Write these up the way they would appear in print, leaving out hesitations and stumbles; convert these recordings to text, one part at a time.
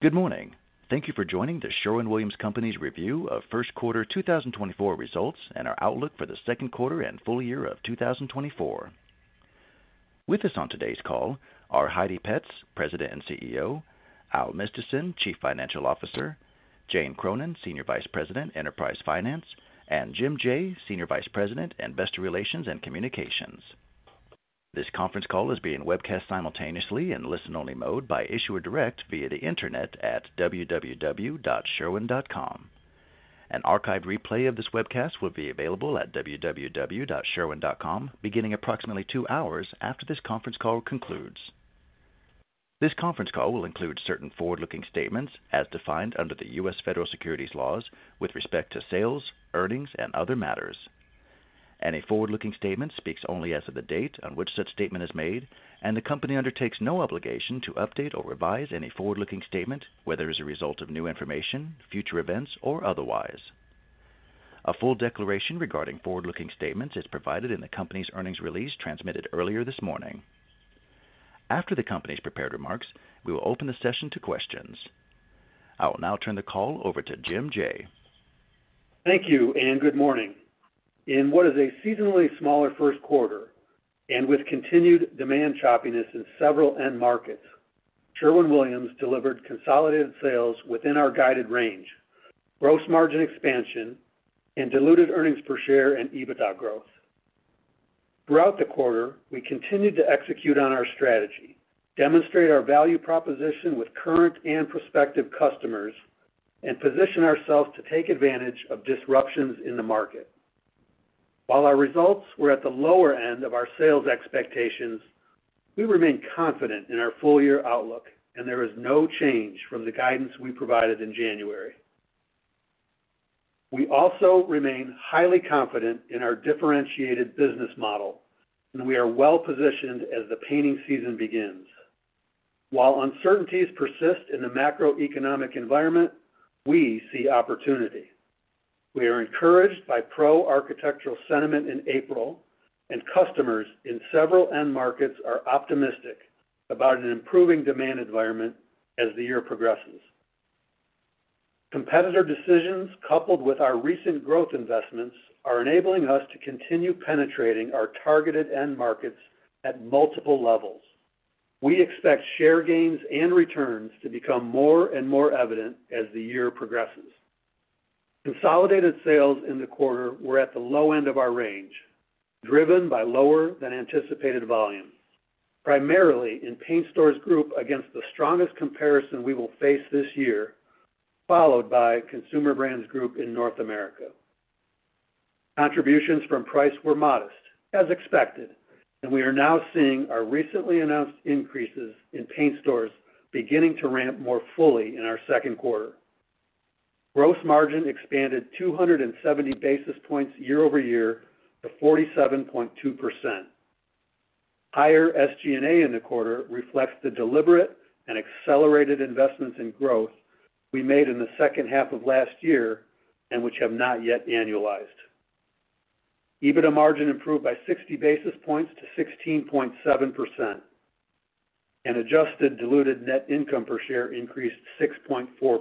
Good morning. Thank you for joining the Sherwin-Williams Company's review of first quarter 2024 results and our outlook for the second quarter and full year of 2024. With us on today's call are Heidi Petz, President and CEO, Al Mistysyn, Chief Financial Officer, Jane Cronin, Senior Vice President, Enterprise Finance, and Jim Jaye, Senior Vice President, Investor Relations and Communications. This conference call is being webcast simultaneously in listen-only mode by Issuer Direct via the Internet at www.sherwin.com. An archived replay of this webcast will be available at www.sherwin.com beginning approximately 2 hours after this conference call concludes. This conference call will include certain forward-looking statements as defined under the U.S. federal securities laws with respect to sales, earnings, and other matters. Any forward-looking statement speaks only as of the date on which such statement is made, and the company undertakes no obligation to update or revise any forward-looking statement, whether as a result of new information, future events, or otherwise. A full declaration regarding forward-looking statements is provided in the company's earnings release transmitted earlier this morning. After the company's prepared remarks, we will open the session to questions. I will now turn the call over to Jim Jaye. Thank you, and good morning. In what is a seasonally smaller first quarter, and with continued demand choppiness in several end markets, Sherwin-Williams delivered consolidated sales within our guided range, gross margin expansion, and diluted earnings per share and EBITDA growth. Throughout the quarter, we continued to execute on our strategy, demonstrate our value proposition with current and prospective customers, and position ourselves to take advantage of disruptions in the market. While our results were at the lower end of our sales expectations, we remain confident in our full-year outlook, and there is no change from the guidance we provided in January. We also remain highly confident in our differentiated business model, and we are well-positioned as the painting season begins. While uncertainties persist in the macroeconomic environment, we see opportunity. We are encouraged by pro-architectural sentiment in April, and customers in several end markets are optimistic about an improving demand environment as the year progresses. Competitor decisions, coupled with our recent growth investments, are enabling us to continue penetrating our targeted end markets at multiple levels. We expect share gains and returns to become more and more evident as the year progresses. Consolidated sales in the quarter were at the low end of our range, driven by lower than anticipated volume, primarily in Paint Stores Group against the strongest comparison we will face this year, followed by Consumer Brands Group in North America. Contributions from price were modest, as expected, and we are now seeing our recently announced increases in paint stores beginning to ramp more fully in our second quarter. Gross margin expanded 270 basis points year-over-year to 47.2%. Higher SG&A in the quarter reflects the deliberate and accelerated investments in growth we made in the second half of last year and which have not yet annualized. EBITDA margin improved by 60 basis points to 16.7%, and adjusted diluted net income per share increased 6.4%.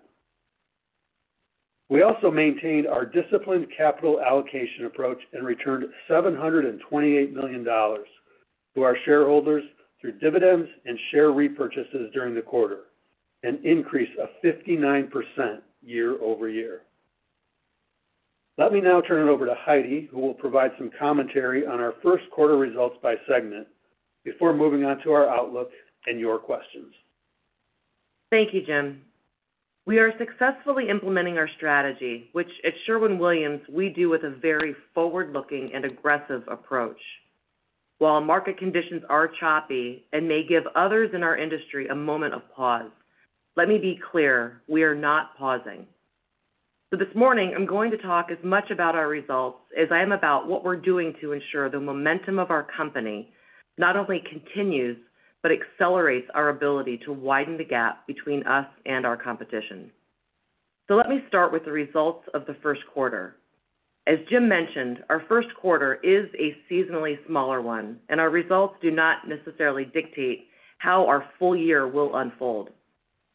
We also maintained our disciplined capital allocation approach and returned $728 million to our shareholders through dividends and share repurchases during the quarter, an increase of 59% year-over-year. Let me now turn it over to Heidi, who will provide some commentary on our first quarter results by segment before moving on to our outlook and your questions. Thank you, Jim. We are successfully implementing our strategy, which at Sherwin-Williams we do with a very forward-looking and aggressive approach. While market conditions are choppy and may give others in our industry a moment of pause, let me be clear, we are not pausing. So this morning, I'm going to talk as much about our results as I am about what we're doing to ensure the momentum of our company not only continues, but accelerates our ability to widen the gap between us and our competition. So let me start with the results of the first quarter. As Jim mentioned, our first quarter is a seasonally smaller one, and our results do not necessarily dictate how our full year will unfold.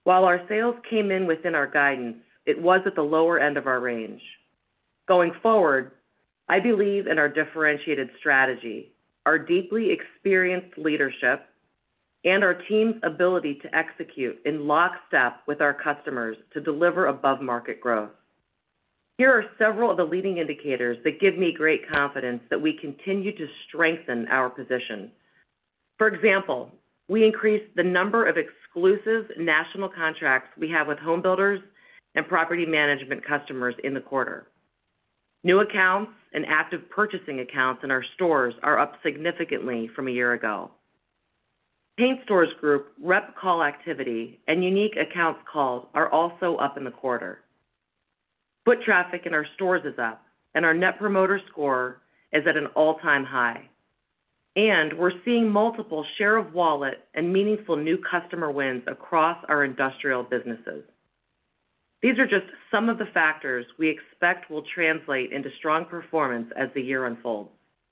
While our sales came in within our guidance, it was at the lower end of our range. Going forward, I believe in our differentiated strategy, our deeply experienced leadership, and our team's ability to execute in lockstep with our customers to deliver above-market growth. Here are several of the leading indicators that give me great confidence that we continue to strengthen our position. For example, we increased the number of exclusive national contracts we have with home builders and property management customers in the quarter. New accounts and active purchasing accounts in our stores are up significantly from a year ago. Paint Stores Group rep call activity and unique accounts called are also up in the quarter. Foot traffic in our stores is up, and our Net Promoter Score is at an all-time high. And we're seeing multiple share of wallet and meaningful new customer wins across our industrial businesses. These are just some of the factors we expect will translate into strong performance as the year unfolds.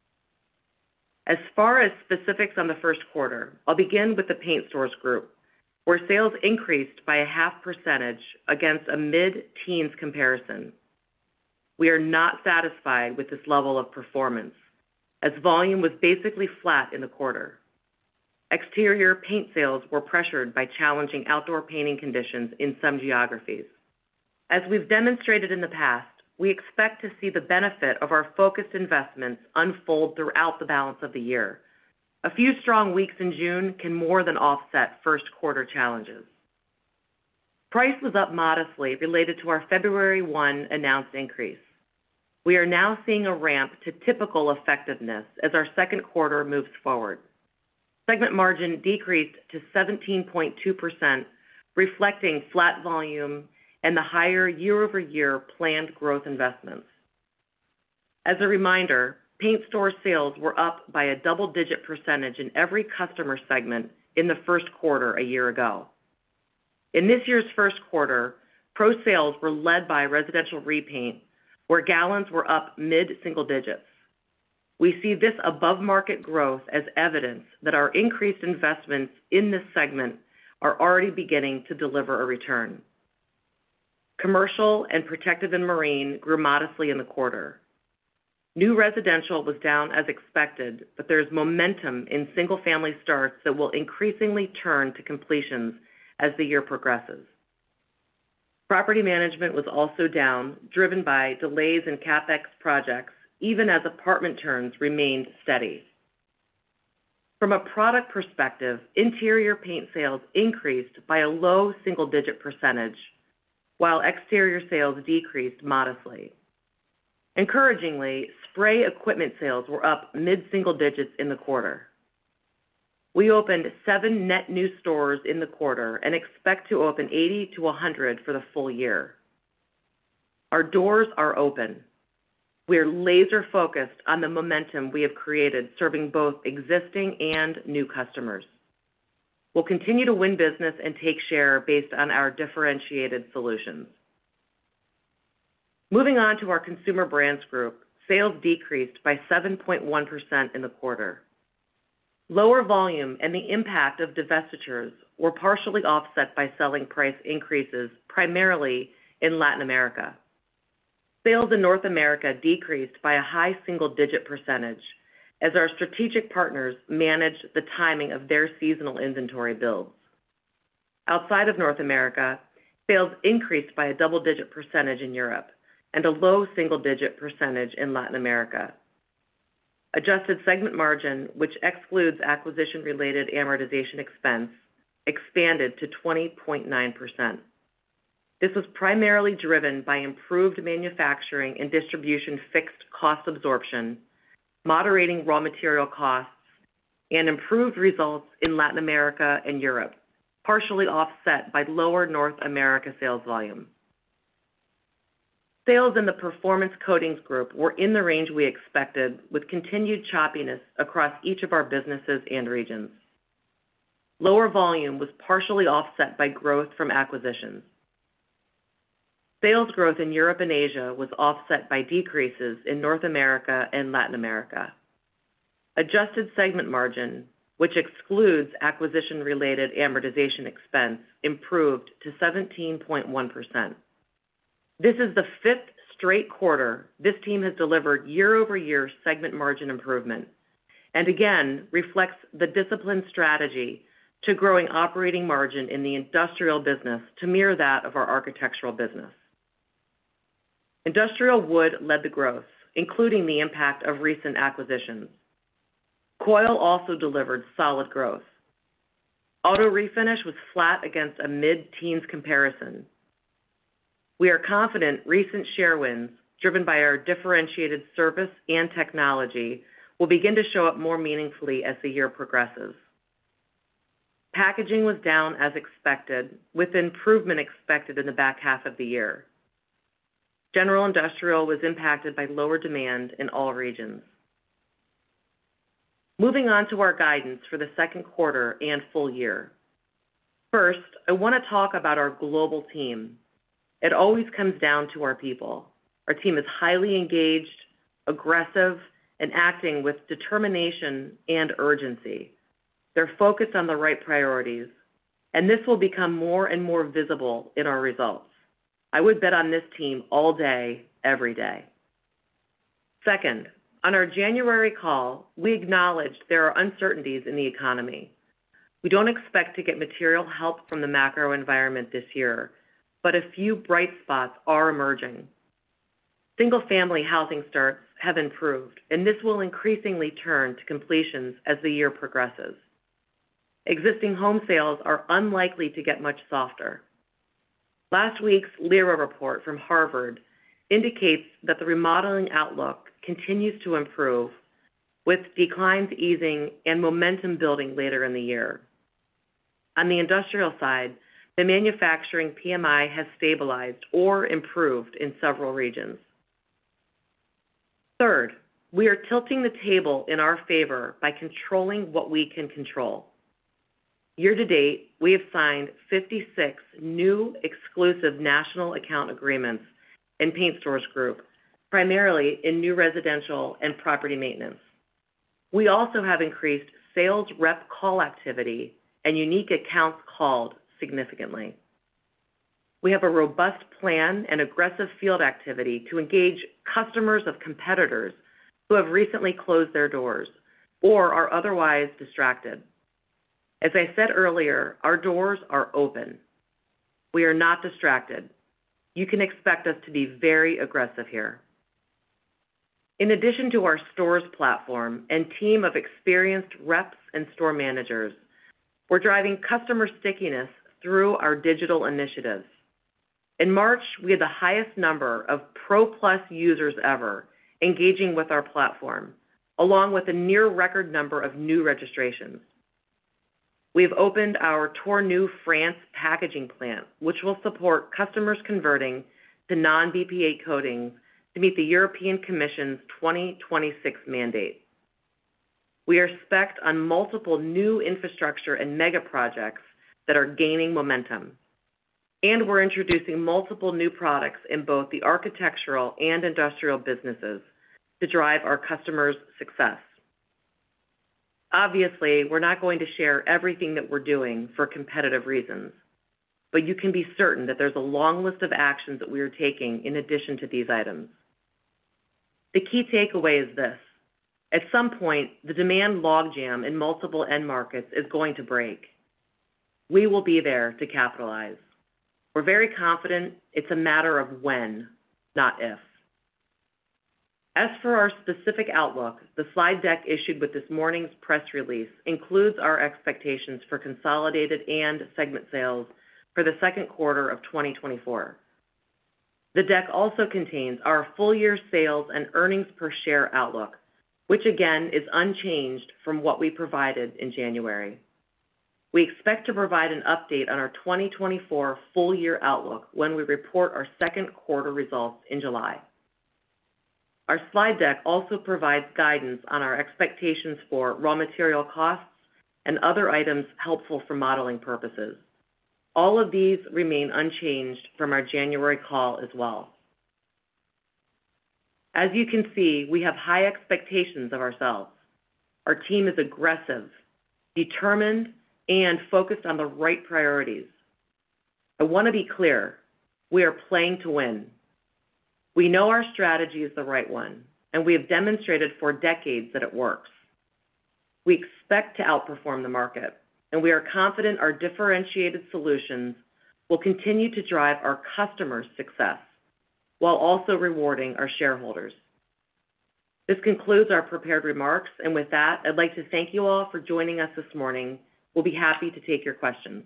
As far as specifics on the first quarter, I'll begin with the Paint Stores Group, where sales increased by 0.5% against a mid-teens comparison. We are not satisfied with this level of performance, as volume was basically flat in the quarter. Exterior paint sales were pressured by challenging outdoor painting conditions in some geographies. As we've demonstrated in the past, we expect to see the benefit of our focused investments unfold throughout the balance of the year. A few strong weeks in June can more than offset first quarter challenges. Price was up modestly related to our February 1 announced increase. We are now seeing a ramp to typical effectiveness as our second quarter moves forward. Segment margin decreased to 17.2%, reflecting flat volume and the higher year-over-year planned growth investments. As a reminder, paint store sales were up by a double-digit percentage in every customer segment in the first quarter a year ago. In this year's first quarter, pro sales were led by residential repaint, where gallons were up mid-single digits. We see this above-market growth as evidence that our increased investments in this segment are already beginning to deliver a return. Commercial and protective and marine grew modestly in the quarter. New residential was down as expected, but there's momentum in single-family starts that will increasingly turn to completions as the year progresses. Property management was also down, driven by delays in CapEx projects, even as apartment turns remained steady. From a product perspective, interior paint sales increased by a low single-digit percentage, while exterior sales decreased modestly. Encouragingly, spray equipment sales were up mid-single digits in the quarter. We opened 7 net new stores in the quarter and expect to open 80 to 100 for the full year. Our doors are open. We are laser-focused on the momentum we have created, serving both existing and new customers. We'll continue to win business and take share based on our differentiated solutions. Moving on to our Consumer Brands Group, sales decreased by 7.1% in the quarter. Lower volume and the impact of divestitures were partially offset by selling price increases, primarily in Latin America. Sales in North America decreased by a high single-digit percentage as our strategic partners managed the timing of their seasonal inventory builds. Outside of North America, sales increased by a double-digit percentage in Europe and a low single-digit percentage in Latin America. Adjusted segment margin, which excludes acquisition-related amortization expense, expanded to 20.9%. This was primarily driven by improved manufacturing and distribution fixed cost absorption, moderating raw material costs, and improved results in Latin America and Europe, partially offset by lower North America sales volume. Sales in the Performance Coatings Group were in the range we expected, with continued choppiness across each of our businesses and regions. Lower volume was partially offset by growth from acquisitions. Sales growth in Europe and Asia was offset by decreases in North America and Latin America. Adjusted segment margin, which excludes acquisition-related amortization expense, improved to 17.1%. This is the fifth straight quarter this team has delivered year-over-year segment margin improvement, and again reflects the disciplined strategy to growing operating margin in the industrial business to mirror that of our architectural business. Industrial wood led the growth, including the impact of recent acquisitions. Coil also delivered solid growth. Auto refinish was flat against a mid-teens comparison. We are confident recent share wins, driven by our differentiated service and technology, will begin to show up more meaningfully as the year progresses. Packaging was down as expected, with improvement expected in the back half of the year. General industrial was impacted by lower demand in all regions. Moving on to our guidance for the second quarter and full year. First, I want to talk about our global team. It always comes down to our people. Our team is highly engaged, aggressive, and acting with determination and urgency. They're focused on the right priorities, and this will become more and more visible in our results. I would bet on this team all day, every day. Second, on our January call, we acknowledged there are uncertainties in the economy. We don't expect to get material help from the macro environment this year, but a few bright spots are emerging. Single-family housing starts have improved, and this will increasingly turn to completions as the year progresses. Existing home sales are unlikely to get much softer. Last week's LIRA report from Harvard indicates that the remodeling outlook continues to improve, with declines easing and momentum building later in the year. On the industrial side, the manufacturing PMI has stabilized or improved in several regions. Third, we are tilting the table in our favor by controlling what we can control. Year to date, we have signed 56 new exclusive national account agreements in Paint Stores Group, primarily in new residential and property maintenance. We also have increased sales rep call activity and unique accounts called significantly. We have a robust plan and aggressive field activity to engage customers of competitors who have recently closed their doors or are otherwise distracted. As I said earlier, our doors are open. We are not distracted. You can expect us to be very aggressive here. In addition to our stores platform and team of experienced reps and store managers, we're driving customer stickiness through our digital initiatives. In March, we had the highest number of Pro Plus users ever engaging with our platform, along with a near record number of new registrations. We've opened our Tournus, France packaging plant, which will support customers converting to non-BPA coatings to meet the European Commission's 2026 mandate. We are spec'd on multiple new infrastructure and mega projects that are gaining momentum. And we're introducing multiple new products in both the architectural and industrial businesses to drive our customers' success. Obviously, we're not going to share everything that we're doing for competitive reasons, but you can be certain that there's a long list of actions that we are taking in addition to these items. The key takeaway is this: at some point, the demand logjam in multiple end markets is going to break. We will be there to capitalize. We're very confident it's a matter of when, not if. As for our specific outlook, the slide deck issued with this morning's press release includes our expectations for consolidated and segment sales for the second quarter of 2024. The deck also contains our full-year sales and earnings per share outlook, which again is unchanged from what we provided in January. We expect to provide an update on our 2024 full-year outlook when we report our second quarter results in July. Our slide deck also provides guidance on our expectations for raw material costs and other items helpful for modeling purposes. All of these remain unchanged from our January call as well. As you can see, we have high expectations of ourselves. Our team is aggressive, determined, and focused on the right priorities. I want to be clear. We are playing to win. We know our strategy is the right one, and we have demonstrated for decades that it works. We expect to outperform the market, and we are confident our differentiated solutions will continue to drive our customers' success while also rewarding our shareholders. This concludes our prepared remarks, and with that, I'd like to thank you all for joining us this morning. We'll be happy to take your questions.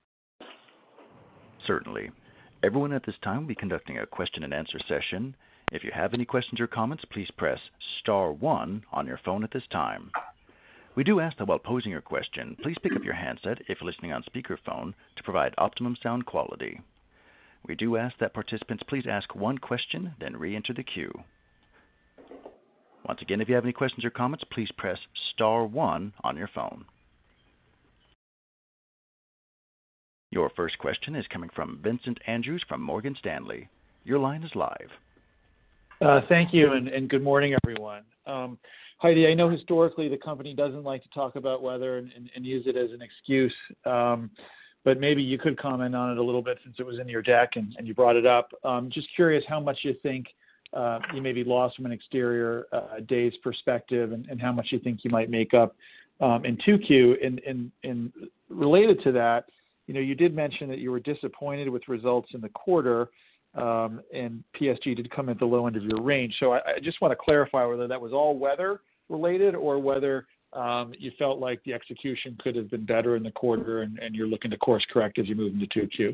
Certainly. Everyone at this time will be conducting a question-and-answer session. If you have any questions or comments, please press star one on your phone at this time. We do ask that while posing your question, please pick up your handset if you're listening on speakerphone to provide optimum sound quality. We do ask that participants please ask one question, then re-enter the queue. Once again, if you have any questions or comments, please press star one on your phone. Your first question is coming from Vincent Andrews from Morgan Stanley. Your line is live. Thank you, and good morning, everyone. Heidi, I know historically the company doesn't like to talk about weather and use it as an excuse, but maybe you could comment on it a little bit since it was in your deck and you brought it up. Just curious how much you think you maybe lost from an exterior days perspective and how much you think you might make up in 2Q. And related to that, you did mention that you were disappointed with results in the quarter, and PSG did come at the low end of your range. So I just want to clarify whether that was all weather related or whether you felt like the execution could have been better in the quarter and you're looking to course correct as you move into 2Q.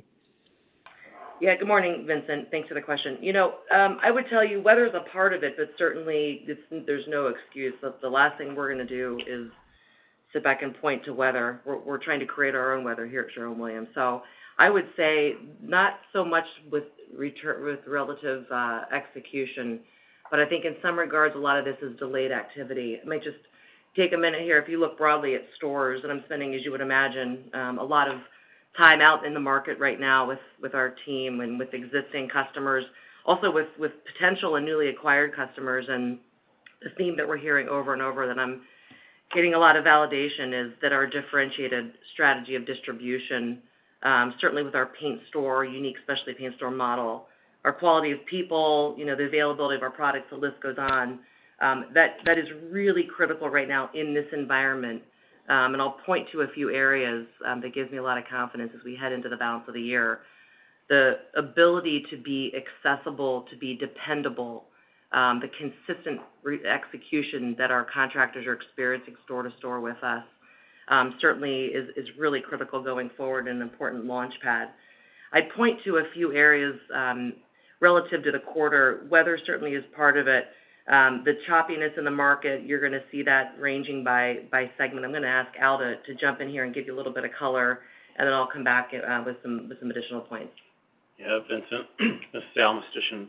Yeah, good morning, Vincent. Thanks for the question. I would tell you weather is a part of it, but certainly there's no excuse. The last thing we're going to do is sit back and point to weather. We're trying to create our own weather here at Sherwin-Williams. So I would say not so much with relative execution, but I think in some regards a lot of this is delayed activity. I might just take a minute here. If you look broadly at stores, and I'm spending, as you would imagine, a lot of time out in the market right now with our team and with existing customers, also with potential and newly acquired customers. And the theme that we're hearing over and over that I'm getting a lot of validation is that our differentiated strategy of distribution, certainly with our paint store, unique specialty paint store model, our quality of people, the availability of our products, the list goes on. That is really critical right now in this environment. And I'll point to a few areas that gives me a lot of confidence as we head into the balance of the year. The ability to be accessible, to be dependable, the consistent execution that our contractors are experiencing store to store with us certainly is really critical going forward and an important launch pad. I'd point to a few areas relative to the quarter. Weather certainly is part of it. The choppiness in the market, you're going to see that ranging by segment. I'm going to ask Al to jump in here and give you a little bit of color, and then I'll come back with some additional points. Yeah, Vincent, this is Al Mistysyn.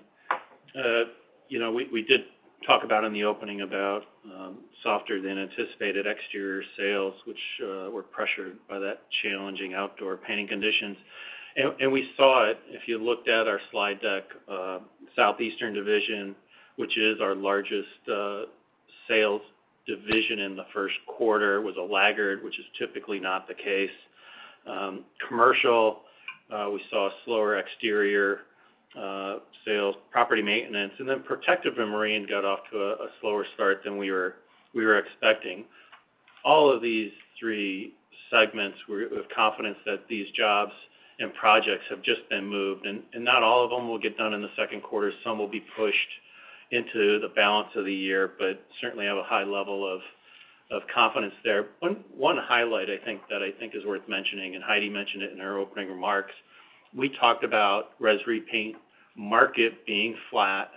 We did talk about in the opening about softer than anticipated exterior sales, which were pressured by that challenging outdoor painting conditions. And we saw it, if you looked at our slide deck, Southeastern Division, which is our largest sales division in the first quarter, was a laggard, which is typically not the case. Commercial, we saw slower exterior sales, property maintenance, and then protective and marine got off to a slower start than we were expecting. All of these three segments, we have confidence that these jobs and projects have just been moved, and not all of them will get done in the second quarter. Some will be pushed into the balance of the year, but certainly have a high level of confidence there. One highlight I think is worth mentioning, and Heidi mentioned it in her opening remarks, we talked about res repaint market being flat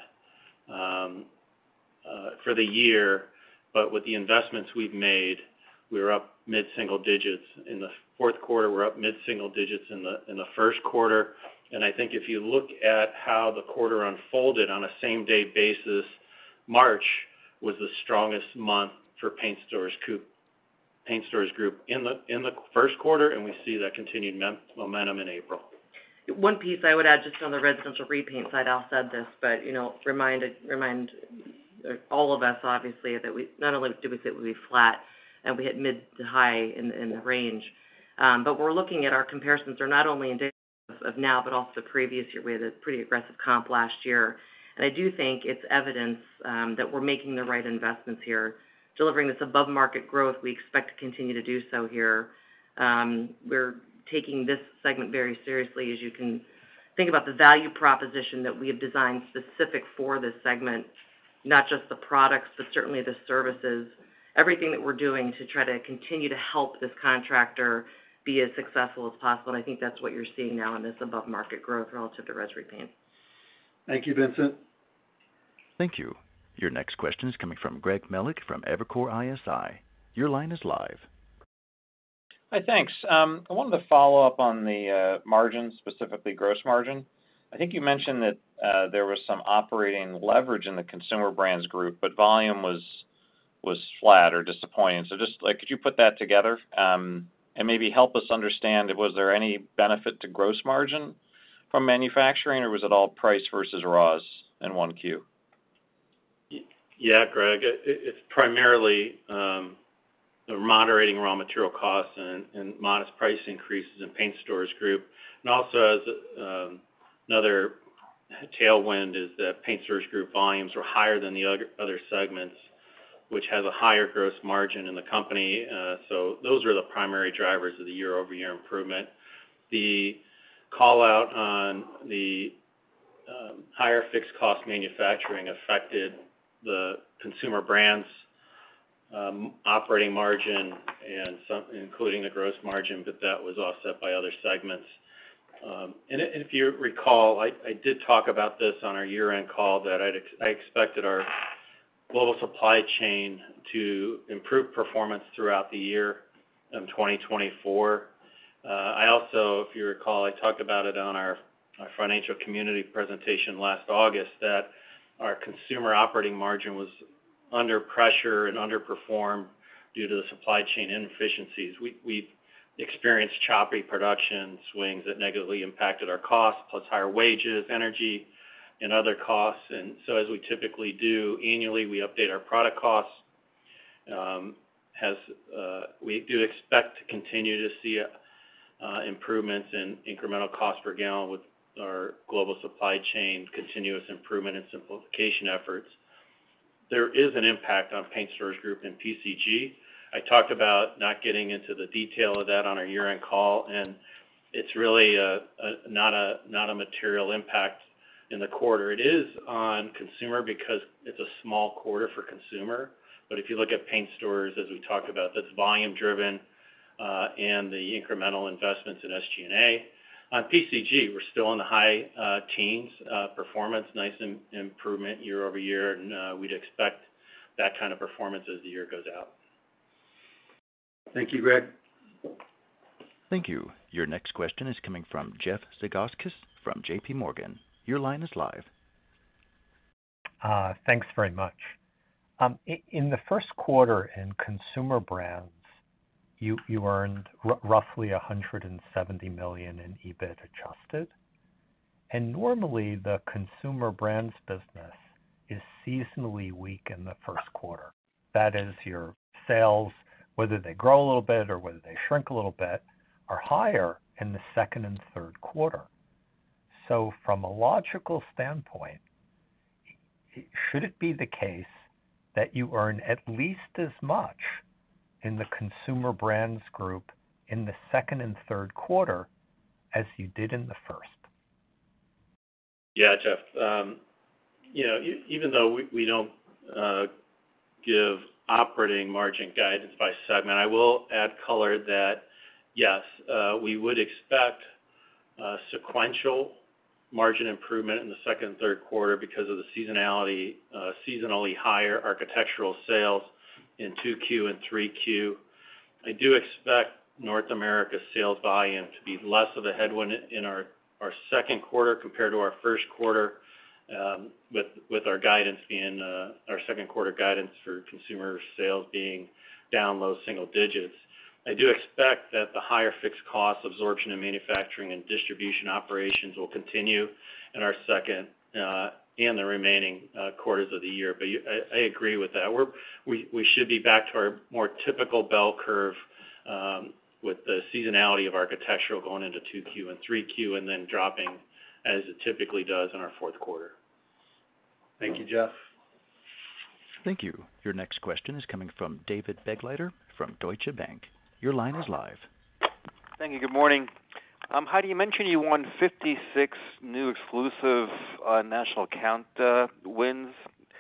for the year, but with the investments we've made, we were up mid-single digits. In the fourth quarter, we're up mid-single digits in the first quarter. And I think if you look at how the quarter unfolded on a same-day basis, March was the strongest month for Paint Stores Group in the first quarter, and we see that continued momentum in April. One piece I would add just on the residential repaint side, Al said this, but remind all of us obviously that we not only did we say it would be flat, and we hit mid to high in the range. But we're looking at our comparisons are not only indicative of now, but also the previous year. We had a pretty aggressive comp last year. And I do think it's evidence that we're making the right investments here, delivering this above market growth. We expect to continue to do so here. We're taking this segment very seriously, as you can think about the value proposition that we have designed specific for this segment, not just the products, but certainly the services, everything that we're doing to try to continue to help this contractor be as successful as possible. And I think that's what you're seeing now in this above market growth relative to res repaint. Thank you, Vincent. Thank you. Your next question is coming from Greg Melich from Evercore ISI. Your line is live. Hi, thanks. I wanted to follow up on the margin, specifically gross margin. I think you mentioned that there was some operating leverage in the Consumer Brands Group, but volume was flat or disappointing. So just like, could you put that together and maybe help us understand, was there any benefit to gross margin from manufacturing, or was it all price versus raws in 1Q? Yeah, Greg, it's primarily moderating raw material costs and modest price increases in Paint Stores Group. And also as another tailwind is that Paint Stores Group volumes were higher than the other segments, which has a higher gross margin in the company. So those are the primary drivers of the year-over-year improvement. The call out on the higher fixed cost manufacturing affected the Consumer Brands operating margin and some, including the gross margin, but that was offset by other segments. And if you recall, I did talk about this on our year-end call that I expected our global supply chain to improve performance throughout the year in 2024. I also, if you recall, I talked about it on our financial community presentation last August, that our consumer operating margin was under pressure and underperformed due to the supply chain inefficiencies. We experienced choppy production swings that negatively impacted our costs, plus higher wages, energy, and other costs. And so as we typically do annually, we update our product costs. We do expect to continue to see improvements in incremental cost per gallon with our global supply chain continuous improvement and simplification efforts. There is an impact on Paint Stores Group and PCG. I talked about not getting into the detail of that on our year-end call, and it's really not a material impact in the quarter. It is on consumer because it's a small quarter for consumer. But if you look at Paint Stores, as we talked about, that's volume driven and the incremental investments in SG&A. On PCG, we're still in the high teens performance, nice improvement year over year, and we'd expect that kind of performance as the year goes out. Thank you, Greg. Thank you. Your next question is coming from Jeff Zekauskas from J.P. Morgan. Your line is live. Thanks very much. In the first quarter in Consumer Brands, you earned roughly $170 million in EBIT adjusted. And normally the Consumer Brands business is seasonally weak in the first quarter. That is, your sales, whether they grow a little bit or whether they shrink a little bit, are higher in the second and third quarter. So from a logical standpoint, should it be the case that you earn at least as much in the Consumer Brands Group in the second and third quarter as you did in the first? Yeah, Jeff. Even though we don't give operating margin guidance by segment, I will add color that, yes, we would expect sequential margin improvement in the second and third quarter because of the seasonally higher architectural sales in 2Q and 3Q. I do expect North America sales volume to be less of a headwind in our second quarter compared to our first quarter, with our guidance being our second quarter guidance for consumer sales being down low single digits. I do expect that the higher fixed cost absorption in manufacturing and distribution operations will continue in our second and the remaining quarters of the year. But I agree with that. We should be back to our more typical bell curve with the seasonality of architectural going into 2Q and 3Q, and then dropping as it typically does in our fourth quarter. Thank you, Jeff. Thank you. Your next question is coming from David Begleiter from Deutsche Bank. Your line is live. Thank you. Good morning. Heidi, you mentioned you won 56 new exclusive national account wins.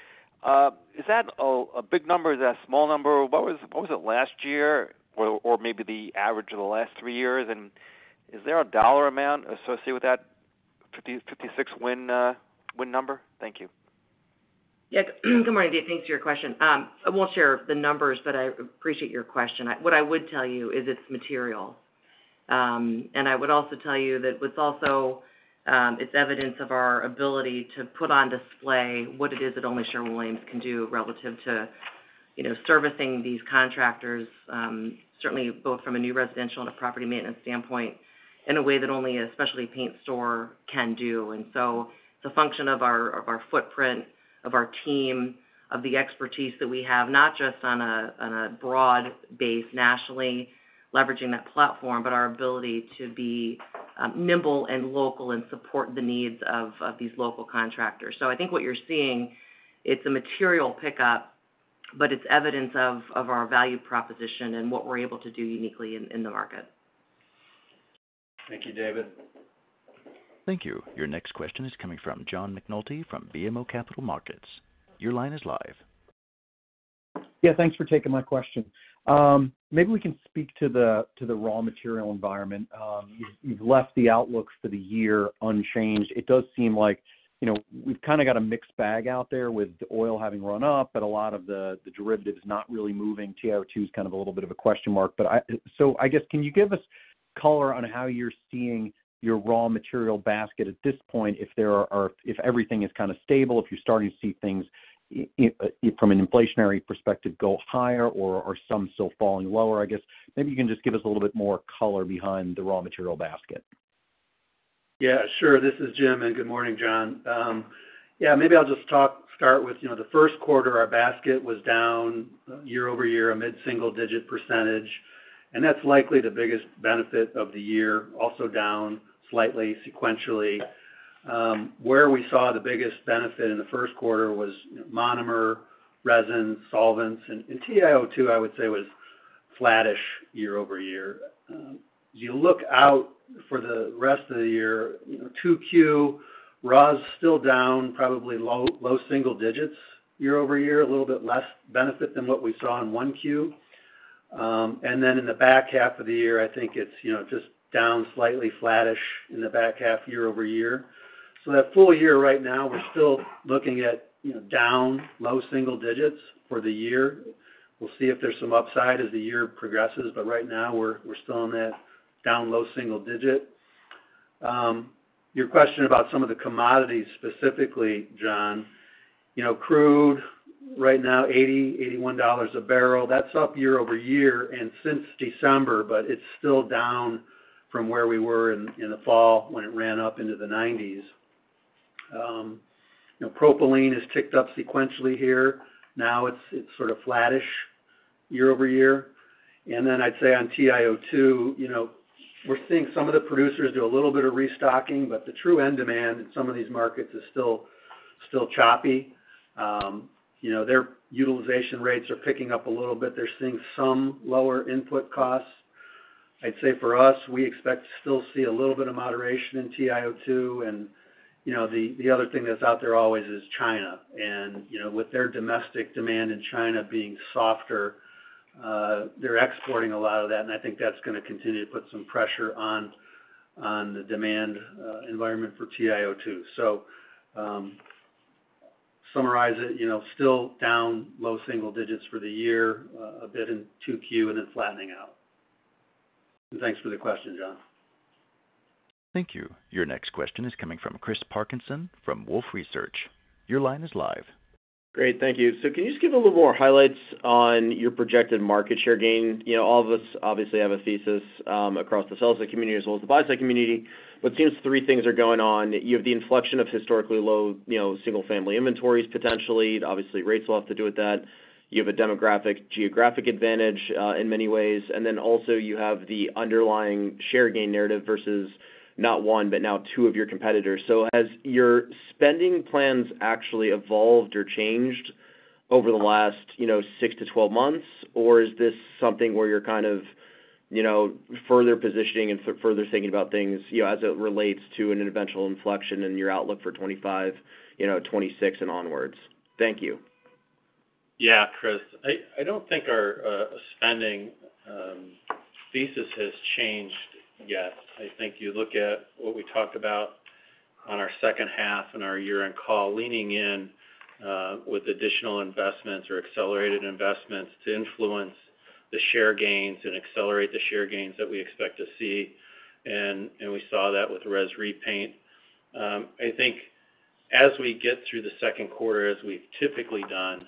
Is that a big number? Is that a small number? What was it last year, or maybe the average of the last 3 years? And is there a dollar amount associated with that 56 win number? Thank you. Yeah. Good morning, Dave. Thanks for your question. I won't share the numbers, but I appreciate your question. What I would tell you is it's material. And I would also tell you that it's also it's evidence of our ability to put on display what it is that only Sherwin-Williams can do relative to, servicing these contractors, certainly both from a new residential and a property maintenance standpoint, in a way that only a specialty paint store can do. And so it's a function of our footprint, of our team, of the expertise that we have, not just on a broad base nationally, leveraging that platform, but our ability to be nimble and local and support the needs of these local contractors. So I think what you're seeing, it's a material pickup, but it's evidence of our value proposition and what we're able to do uniquely in the market. Thank you, David. Thank you. Your next question is coming from John McNulty from BMO Capital Markets. Your line is live. Yeah, thanks for taking my question. Maybe we can speak to the raw material environment. You've left the outlook for the year unchanged. It does seem like, we've kind of got a mixed bag out there with the oil having run up, but a lot of the derivatives not really moving. TiO2 is kind of a little bit of a question mark. But I guess, can you give us color on how you're seeing your raw material basket at this point, if everything is kind of stable, if you're starting to see things from an inflationary perspective go higher, or are some still falling lower? I guess maybe you can just give us a little bit more color behind the raw material basket. Yeah, sure. This is Jim, and good morning, John. Maybe I'll just start with, the first quarter, our basket was down year over year, a mid-single-digit percentage, and that's likely the biggest benefit of the year, also down slightly sequentially. Where we saw the biggest benefit in the first quarter was monomer, resins, solvents, and TiO2, I would say, was flattish year over year. As you look out for the rest of the year, 2Q, raw's still down probably low single digits year over year, a little bit less benefit than what we saw in 1Q. And then in the back half of the year, I think it's, just down slightly flattish in the back half year over year. So that full year right now, we're still looking at, down low single digits for the year. We'll see if there's some upside as the year progresses, but right now we're still in that down low single digit. Your question about some of the commodities specifically, John, crude right now, $81 a barrel. That's up year over year and since December, but it's still down from where we were in the fall when it ran up into the 90s. Propylene has ticked up sequentially here. Now it's sort of flattish year over year. And then I'd say on TiO2, we're seeing some of the producers do a little bit of restocking, but the true end demand in some of these markets is still choppy. Their utilization rates are picking up a little bit. They're seeing some lower input costs. I'd say for us, we expect to still see a little bit of moderation in TiO2. And, the other thing that's out there always is China. And, with their domestic demand in China being softer, they're exporting a lot of that. And I think that's going to continue to put some pressure on the demand environment for TiO2. So, summarize it, still down low single digits for the year, a bit in 2Q, and then flattening out. And thanks for the question, John. Thank you. Your next question is coming from Chris Parkinson from Wolfe Research. Your line is live. Great. Thank you. So can you just give a little more highlights on your projected market share gain? You know, all of us obviously have a thesis across the sell-side community as well as the buy-side community, but it seems three things are going on. You have the inflection of historically low, single-family inventories potentially. Obviously, rates will have to do with that. You have a demographic, geographic advantage in many ways, and then also you have the underlying share gain narrative versus not one, but now two of your competitors. So has your spending plans actually evolved or changed over the last, 6 to 12 months, or is this something where you're kind of, further positioning and further thinking about things, as it relates to an eventual inflection in your outlook for 25, 26 and onwards? Thank you. Yeah, Chris, I don't think our spending thesis has changed yet. I think you look at what we talked about on our second half and our year-end call, leaning in with additional investments or accelerated investments to influence the share gains and accelerate the share gains that we expect to see. And we saw that with Res Repaint. I think as we get through the second quarter, as we've typically done,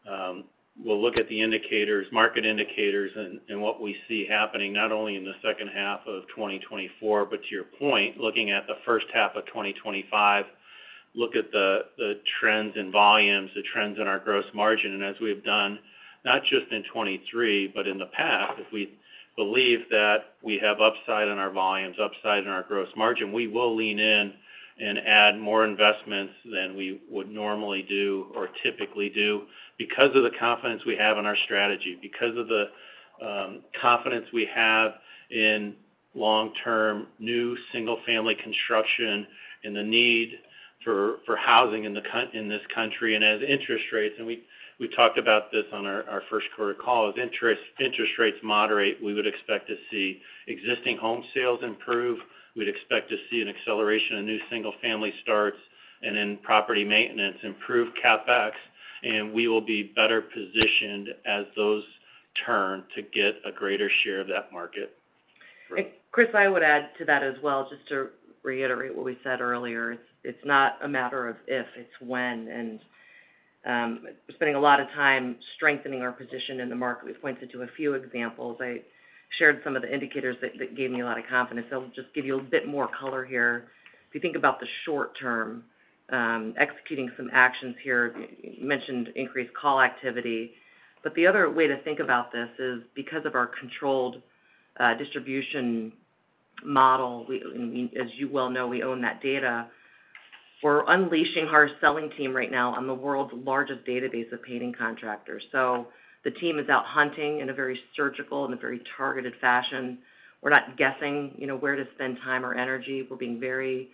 we'll look at the indicators, market indicators, and what we see happening not only in the second half of 2024, but to your point, looking at the first half of 2025, look at the trends in volumes, the trends in our gross margin. And as we've done, not just in 23, but in the past, if we believe that we have upside in our volumes, upside in our gross margin, we will lean in and add more investments than we would normally do or typically do because of the confidence we have in our strategy, because of the confidence we have in long-term new single-family construction and the need for housing in this country. And as interest rates, and we talked about this on our first quarter call, as interest rates moderate, we would expect to see existing home sales improve. We'd expect to see an acceleration of new single-family starts, and in property maintenance, improve CapEx, and we will be better positioned as those turn to get a greater share of that market. And Chris, I would add to that as well, just to reiterate what we said earlier. It's not a matter of if, it's when, and we're spending a lot of time strengthening our position in the market. We've pointed to a few examples. I shared some of the indicators that gave me a lot of confidence. I'll just give you a bit more color here. If you think about the short term, executing some actions here, you mentioned increased call activity, but the other way to think about this is because of our controlled distribution model, as you well know, we own that data. We're unleashing our selling team right now on the world's largest database of painting contractors. So the team is out hunting in a very surgical and a very targeted fashion. We're not guessing, where to spend time or energy. We're being very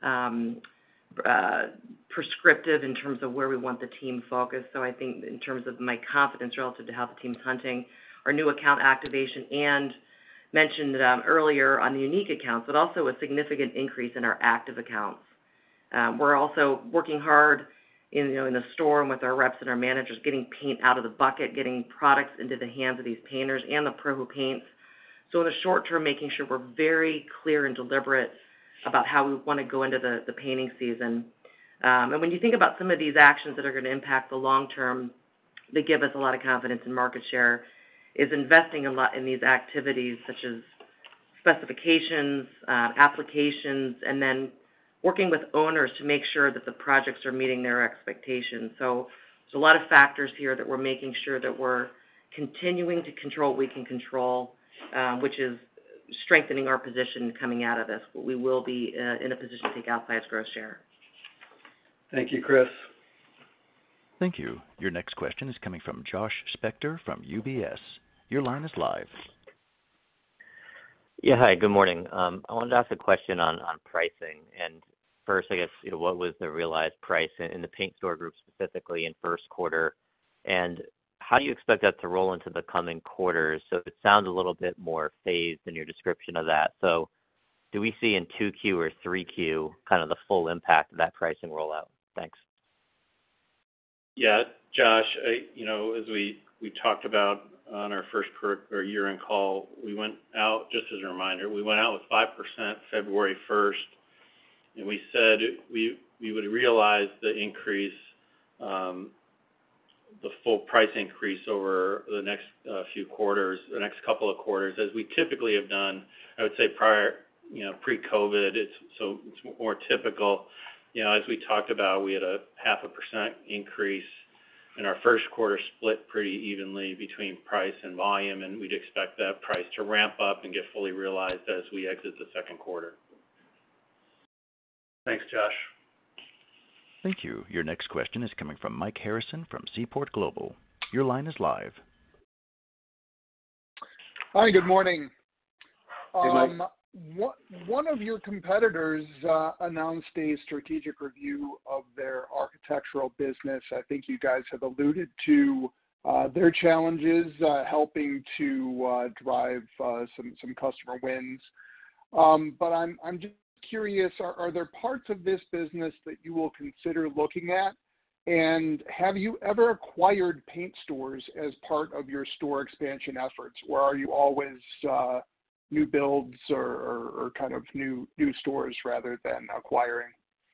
prescriptive in terms of where we want the team focused. So I think in terms of my confidence relative to how the team's hunting, our new account activation, and mentioned earlier on the unique accounts, but also a significant increase in our active accounts. We're also working hard in the store and with our reps and our managers, getting paint out of the bucket, getting products into the hands of these painters and the pro who paints. So in the short term, making sure we're very clear and deliberate about how we want to go into the painting season. And when you think about some of these actions that are going to impact the long term, that give us a lot of confidence in market share, is investing a lot in these activities such as specifications, applications, and then working with owners to make sure that the projects are meeting their expectations. So there's a lot of factors here that we're making sure that we're continuing to control what we can control, which is strengthening our position coming out of this. We will be in a position to take outsized growth share. Thank you, Chris. Thank you. Your next question is coming from Josh Spector from UBS. Your line is live. Yeah, hi, good morning. I wanted to ask a question on pricing. And first, I guess, what was the realized price in the paint store group specifically in first quarter? And how do you expect that to roll into the coming quarters? So it sounds a little bit more phased in your description of that. So do we see in 2Q or 3Q kind of the full impact of that pricing rollout? Thanks. Yeah, Josh, as we talked about on our first or year-end call, we went out, just as a reminder, we went out with 5% February 1st, and we said we would realize the increase the full price increase over the next few quarters, the next couple of quarters, as we typically have done. I would say pre-COVID, it's more typical. As we talked about, we had a 0.5% increase in our first quarter, split pretty evenly between price and volume, and we'd expect that price to ramp up and get fully realized as we exit the second quarter. Thanks, Josh. Thank you. Your next question is coming from Mike Harrison from Seaport Global. Your line is live. Hi, good morning. Hey, Mike. One of your competitors announced a strategic review of their architectural business. I think you guys have alluded to their challenges helping to drive some customer wins. But I'm just curious, are there parts of this business that you will consider looking at? And have you ever acquired paint stores as part of your store expansion efforts, or are you always new builds or kind of new stores rather than acquiring?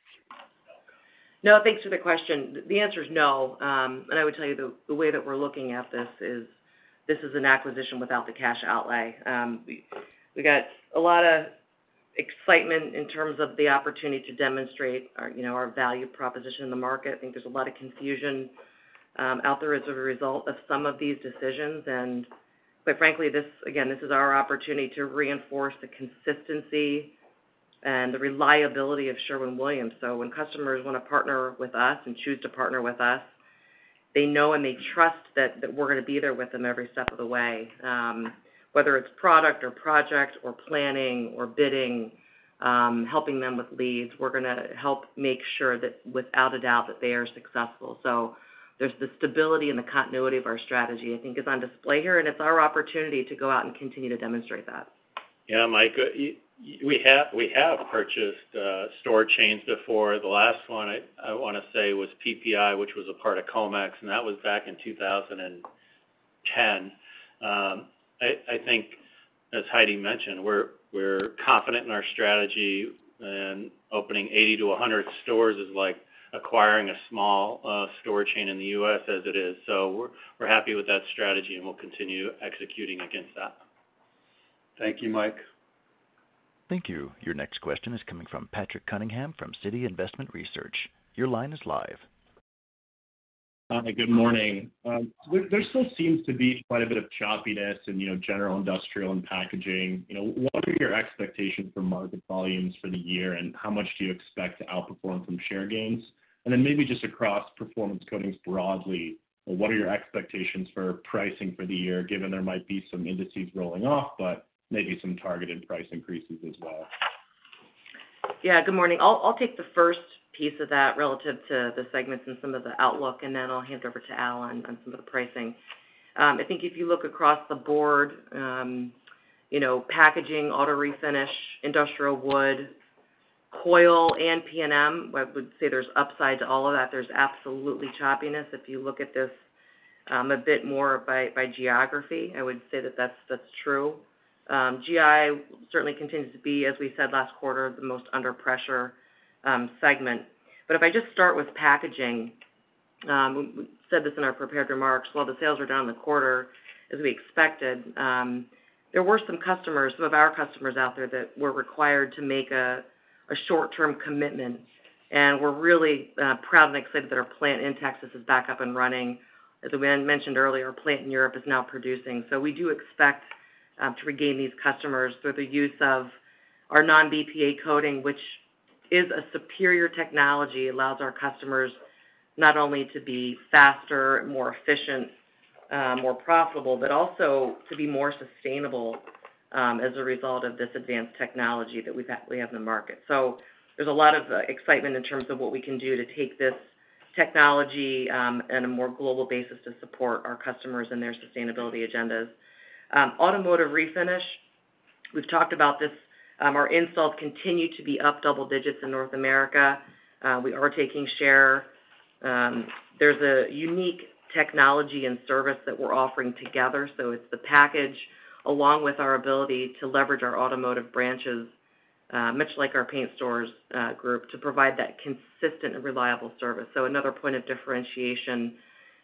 No, thanks for the question. The answer is no. And I would tell you the way that we're looking at this is an acquisition without the cash outlay. We got a lot of excitement in terms of the opportunity to demonstrate our value proposition in the market. I think there's a lot of confusion out there as a result of some of these decisions. And quite frankly, this is our opportunity to reinforce the consistency and the reliability of Sherwin-Williams. So when customers want to partner with us and choose to partner with us, they know and they trust that we're going to be there with them every step of the way. Whether it's product or project or planning or bidding, helping them with leads, we're going to help make sure that without a doubt that they are successful. So there's the stability and the continuity of our strategy, I think, is on display here, and it's our opportunity to go out and continue to demonstrate that. Yeah, Mike, we have purchased store chains before. The last one I want to say was PPI, which was a part of Comex, and that was back in 2010. I think, as Heidi mentioned, we're confident in our strategy, and opening 80 to 100 stores is like acquiring a small store chain in the U.S. as it is. So we're happy with that strategy, and we'll continue executing against that. Thank you, Mike. Thank you. Your next question is coming from Patrick Cunningham from Citi Investment Research. Your line is live. Hi, good morning. There still seems to be quite a bit of choppiness in, general industrial and packaging. What are your expectations for market volumes for the year, and how much do you expect to outperform from share gains? And then maybe just across performance coatings broadly, what are your expectations for pricing for the year, given there might be some indices rolling off, but maybe some targeted price increases as well? Yeah, good morning. I'll take the first piece of that relative to the segments and some of the outlook, and then I'll hand it over to Al on some of the pricing. I think if you look across the board, packaging, auto refinish, industrial wood, coil, and P&M, I would say there's upside to all of that. There's absolutely choppiness. If you look at this a bit more by geography, I would say that's true. GI certainly continues to be, as we said last quarter, the most under pressure segment. But if I just start with packaging, we said this in our prepared remarks, while the sales were down in the quarter as we expected, there were some of our customers out there that were required to make a short-term commitment. And we're really proud and excited that our plant in Texas is back up and running. As we mentioned earlier, our plant in Europe is now producing. So we do expect to regain these customers through the use of our non-BPA coating, which is a superior technology, allows our customers not only to be faster, more efficient, more profitable, but also to be more sustainable as a result of this advanced technology that we have in the market. So there's a lot of excitement in terms of what we can do to take this technology on a more global basis to support our customers and their sustainability agendas. Automotive refinish, we've talked about this. Our installs continue to be up double digits in North America. We are taking share. There's a unique technology and service that we're offering together. So it's the package along with our ability to leverage our automotive branches, much like our paint stores group, to provide that consistent and reliable service. So another point of differentiation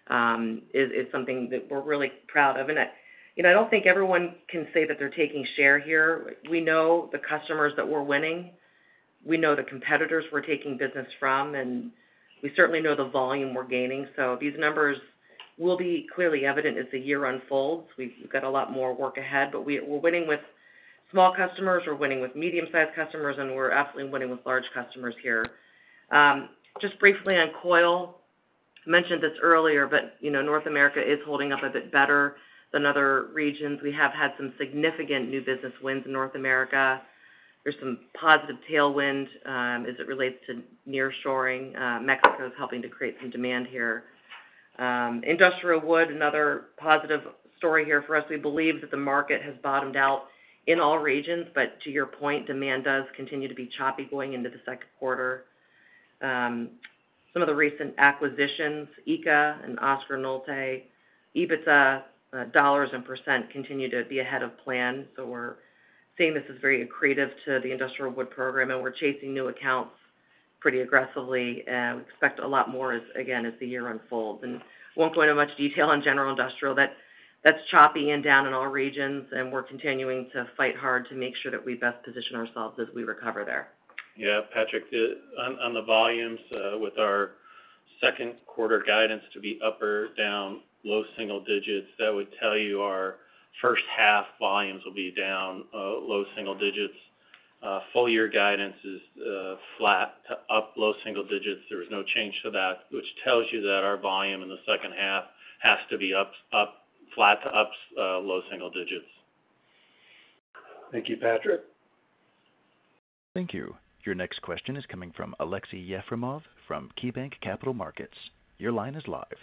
is something that we're really proud of. And I don't think everyone can say that they're taking share here. We know the customers that we're winning. We know the competitors we're taking business from, and we certainly know the volume we're gaining. So these numbers will be clearly evident as the year unfolds. We've got a lot more work ahead, but we're winning with small customers, we're winning with medium-sized customers, and we're absolutely winning with large customers here. Just briefly on coil, I mentioned this earlier, but North America is holding up a bit better than other regions. We have had some significant new business wins in North America. There's some positive tailwind as it relates to nearshoring. Mexico is helping to create some demand here. Industrial wood, another positive story here for us. We believe that the market has bottomed out in all regions, but to your point, demand does continue to be choppy going into the second quarter. Some of the recent acquisitions, ICA and Oscar Nolte, EBITDA dollars and percent continue to be ahead of plan. So we're seeing this as very accretive to the industrial wood program, and we're chasing new accounts pretty aggressively. We expect a lot more as the year unfolds. And won't go into much detail on general industrial. That's choppy and down in all regions, and we're continuing to fight hard to make sure that we best position ourselves as we recover there. Yeah, Patrick, on the volumes, with our second quarter guidance to be up or down low single digits, that would tell you our first half volumes will be down low single digits. Full year guidance is flat to up low single digits. There was no change to that, which tells you that our volume in the second half has to be up flat to up low single digits. Thank you, Patrick. Thank you. Your next question is coming from Aleksey Yefremov from KeyBanc Capital Markets. Your line is live.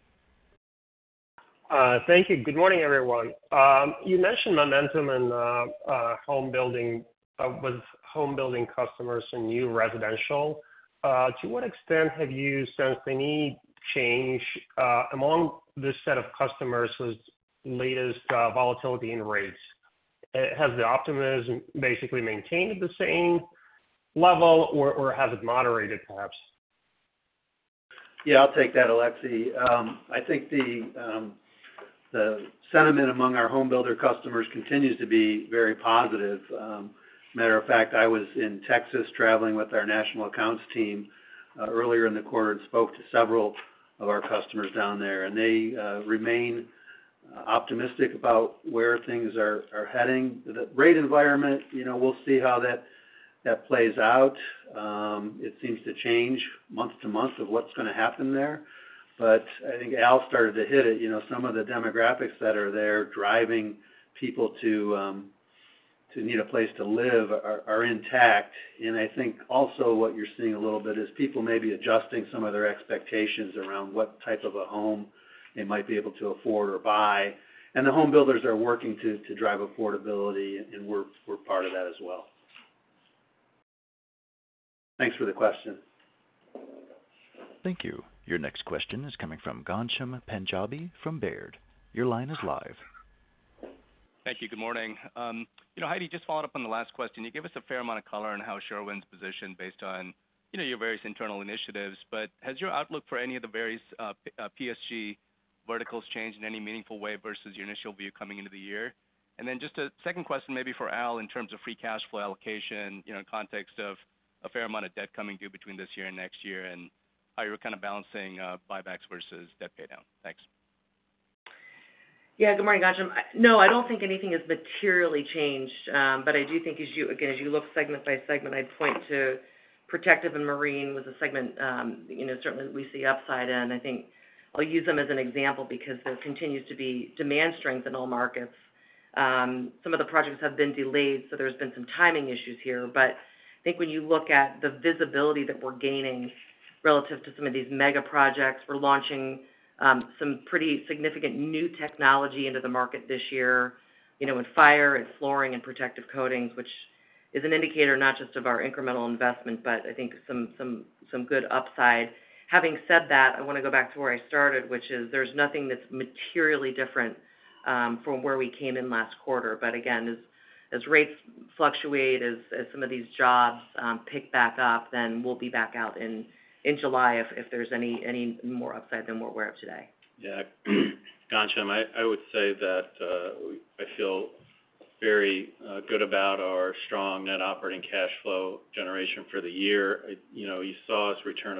Thank you. Good morning, everyone. You mentioned momentum in home building with home building customers and new residential. To what extent have you sensed any change among this set of customers with latest volatility in rates? Has the optimism basically maintained at the same level, or has it moderated perhaps? Yeah, I'll take that, Aleksey. I think the sentiment among our home builder customers continues to be very positive. Matter of fact, I was in Texas traveling with our national accounts team earlier in the quarter and spoke to several of our customers down there, and they remain optimistic about where things are heading. The rate environment, we'll see how that plays out. It seems to change month to month of what's going to happen there. But I think Al started to hit it. Some of the demographics that are there driving people to need a place to live are intact. And I think also what you're seeing a little bit is people maybe adjusting some of their expectations around what type of a home they might be able to afford or buy. And the home builders are working to drive affordability, and we're part of that as well. Thanks for the question. Thank you. Your next question is coming from Ghansham Panjabi from Baird. Your line is live. Thank you. Good morning. Heidi, just following up on the last question, you gave us a fair amount of color on how Sherwin's positioned based on, your various internal initiatives, but has your outlook for any of the various PSG verticals changed in any meaningful way versus your initial view coming into the year? And then just a second question maybe for Al in terms of free cash flow allocation, in context of a fair amount of debt coming due between this year and next year, and how you're kind of balancing buybacks versus debt pay down. Thanks. Yeah, good morning, Ghansham. No, I don't think anything has materially changed, but I do think as you look segment by segment, I'd point to Protective and Marine was a segment, certainly we see upside in. I think I'll use them as an example because there continues to be demand strength in all markets. Some of the projects have been delayed, so there's been some timing issues here, but I think when you look at the visibility that we're gaining relative to some of these mega projects, we're launching some pretty significant new technology into the market this year, in fire and flooring and protective coatings, which is an indicator not just of our incremental investment, but I think some good upside. Having said that, I want to go back to where I started, which is there's nothing that's materially different from where we came in last quarter. But again, as rates fluctuate, as some of these jobs pick back up, then we'll be back out in July if there's any more upside than what we're at today. Yeah, Ghansham, I would say that I feel very good about our strong net operating cash flow generation for the year. You saw us return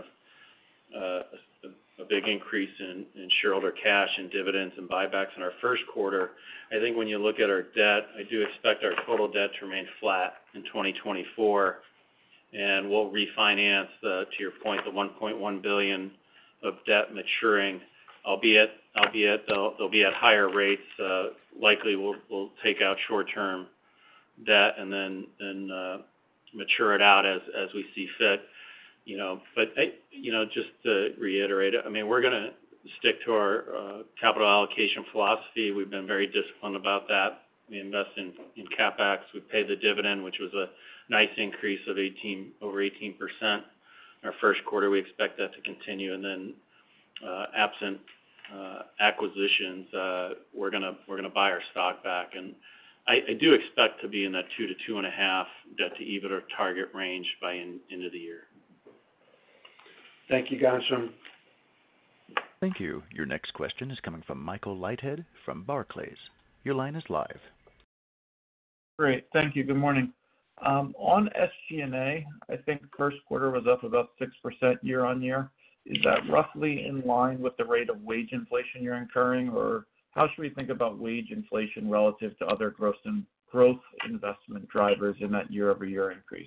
a big increase in shareholder cash and dividends and buybacks in our first quarter. I think when you look at our debt, I do expect our total debt to remain flat in 2024, and we'll refinance, to your point, the $1.1 billion of debt maturing, albeit they'll be at higher rates. Likely we'll take out short-term debt and then mature it out as we see fit. But just to reiterate, I mean, we're going to stick to our capital allocation philosophy. We've been very disciplined about that. We invest in CapEx. We paid the dividend, which was a nice increase of over 18%. In our first quarter, we expect that to continue, and then absent acquisitions, we're gonna buy our stock back, and I do expect to be in that 2 to 2.5 debt to EBITDA target range by end of the year. Thank you, Ghansham. Thank you. Your next question is coming from Michael Leithead from Barclays. Your line is live. Great. Thank you. Good morning. On SG&A, I think first quarter was up about 6% year-on-year. Is that roughly in line with the rate of wage inflation you're incurring, or how should we think about wage inflation relative to other growth investment drivers in that year-over-year increase?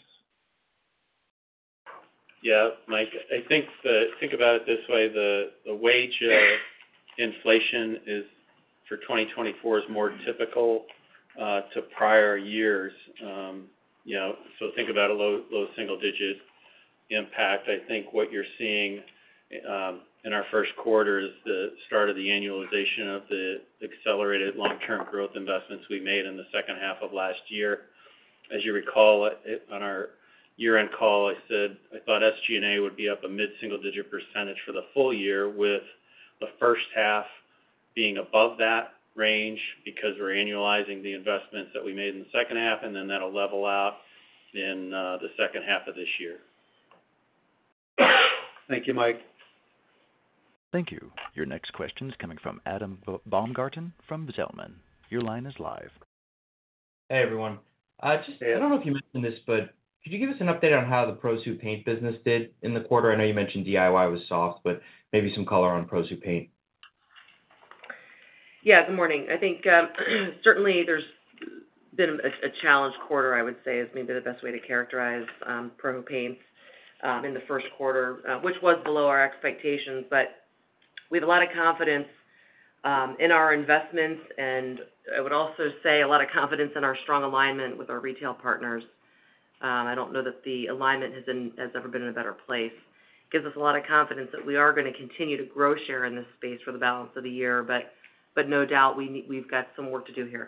Yeah, Mike, I think about it this way: the wage inflation is for 2024 is more typical to prior years. So think about a low single-digit impact. I think what you're seeing in our first quarter is the start of the annualization of the accelerated long-term growth investments we made in the second half of last year. As you recall, on our year-end call, I said I thought SG&A would be up a mid-single-digit percentage for the full year, with the first half being above that range because we're annualizing the investments that we made in the second half, and then that'll level out in the second half of this year. Thank you, Mike. Thank you. Your next question is coming from Adam Baumgarten from Zelman. Your line is live. Hey, everyone. I don't know if you mentioned this, but could you give us an update on how the ProSu Paint business did in the quarter? I know you mentioned DIY was soft, but maybe some color on ProSu Paint. Yeah, good morning. I think certainly there's been a challenged quarter, I would say, is maybe the best way to characterize Pro Paints in the first quarter, which was below our expectations. But we have a lot of confidence in our investments, and I would also say a lot of confidence in our strong alignment with our retail partners. I don't know that the alignment has ever been in a better place. It gives us a lot of confidence that we are going to continue to grow share in this space for the balance of the year, but no doubt we've got some work to do here.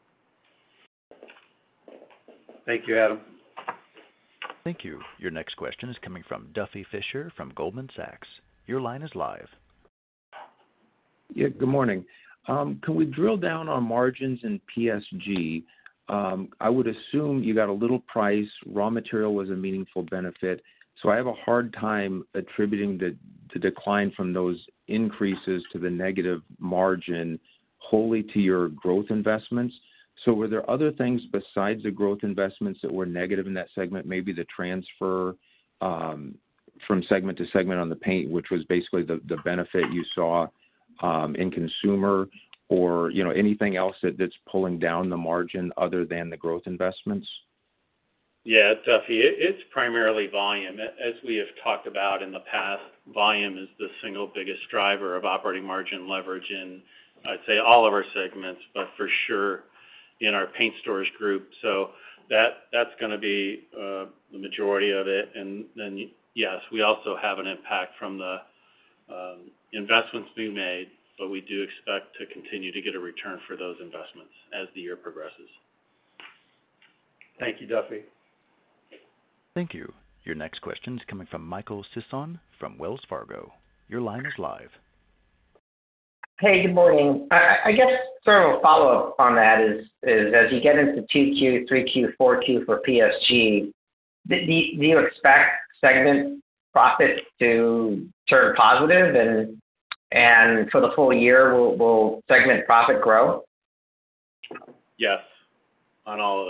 Thank you, Adam. Thank you. Your next question is coming from Duffy Fischer from Goldman Sachs. Your line is live. Yeah, good morning. Can we drill down on margins in PSG? I would assume you got a little price. Raw material was a meaningful benefit. So I have a hard time attributing the decline from those increases to the negative margin wholly to your growth investments. So were there other things besides the growth investments that were negative in that segment, maybe the transfer from segment to segment on the paint, which was basically the benefit you saw in consumer, or anything else that's pulling down the margin other than the growth investments? Yeah, Duffy, it's primarily volume. As we have talked about in the past, volume is the single biggest driver of operating margin leverage in, I'd say, all of our segments, but for sure in our paint stores group. So that's going to be the majority of it. And then, yes, we also have an impact from the investments we made, but we do expect to continue to get a return for those investments as the year progresses. Thank you, Duffy. Thank you. Your next question is coming from Michael Sison from Wells Fargo. Your line is live. Hey, good morning. I guess sort of a follow-up on that is as you get into 2Q, 3Q, 4Q for PSG, do you expect segment profit to turn positive? And And for the full year, will segment profit grow? Yes, on all of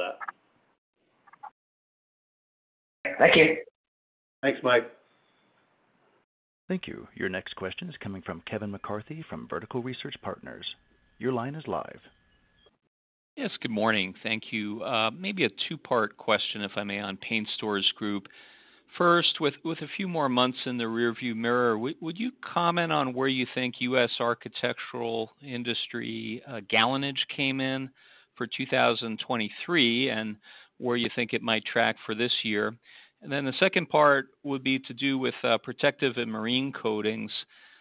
that. Thank you. Thanks, Mike. Thank you. Your next question is coming from Kevin McCarthy from Vertical Research Partners. Your line is live. Yes, good morning. Thank you. Maybe a two-part question, if I may, on Paint Stores Group. First, with a few more months in the rearview mirror, would you comment on where you think U.S. architectural industry gallonage came in for 2023 and where you think it might track for this year? And then the second part would be to do with protective and marine coatings.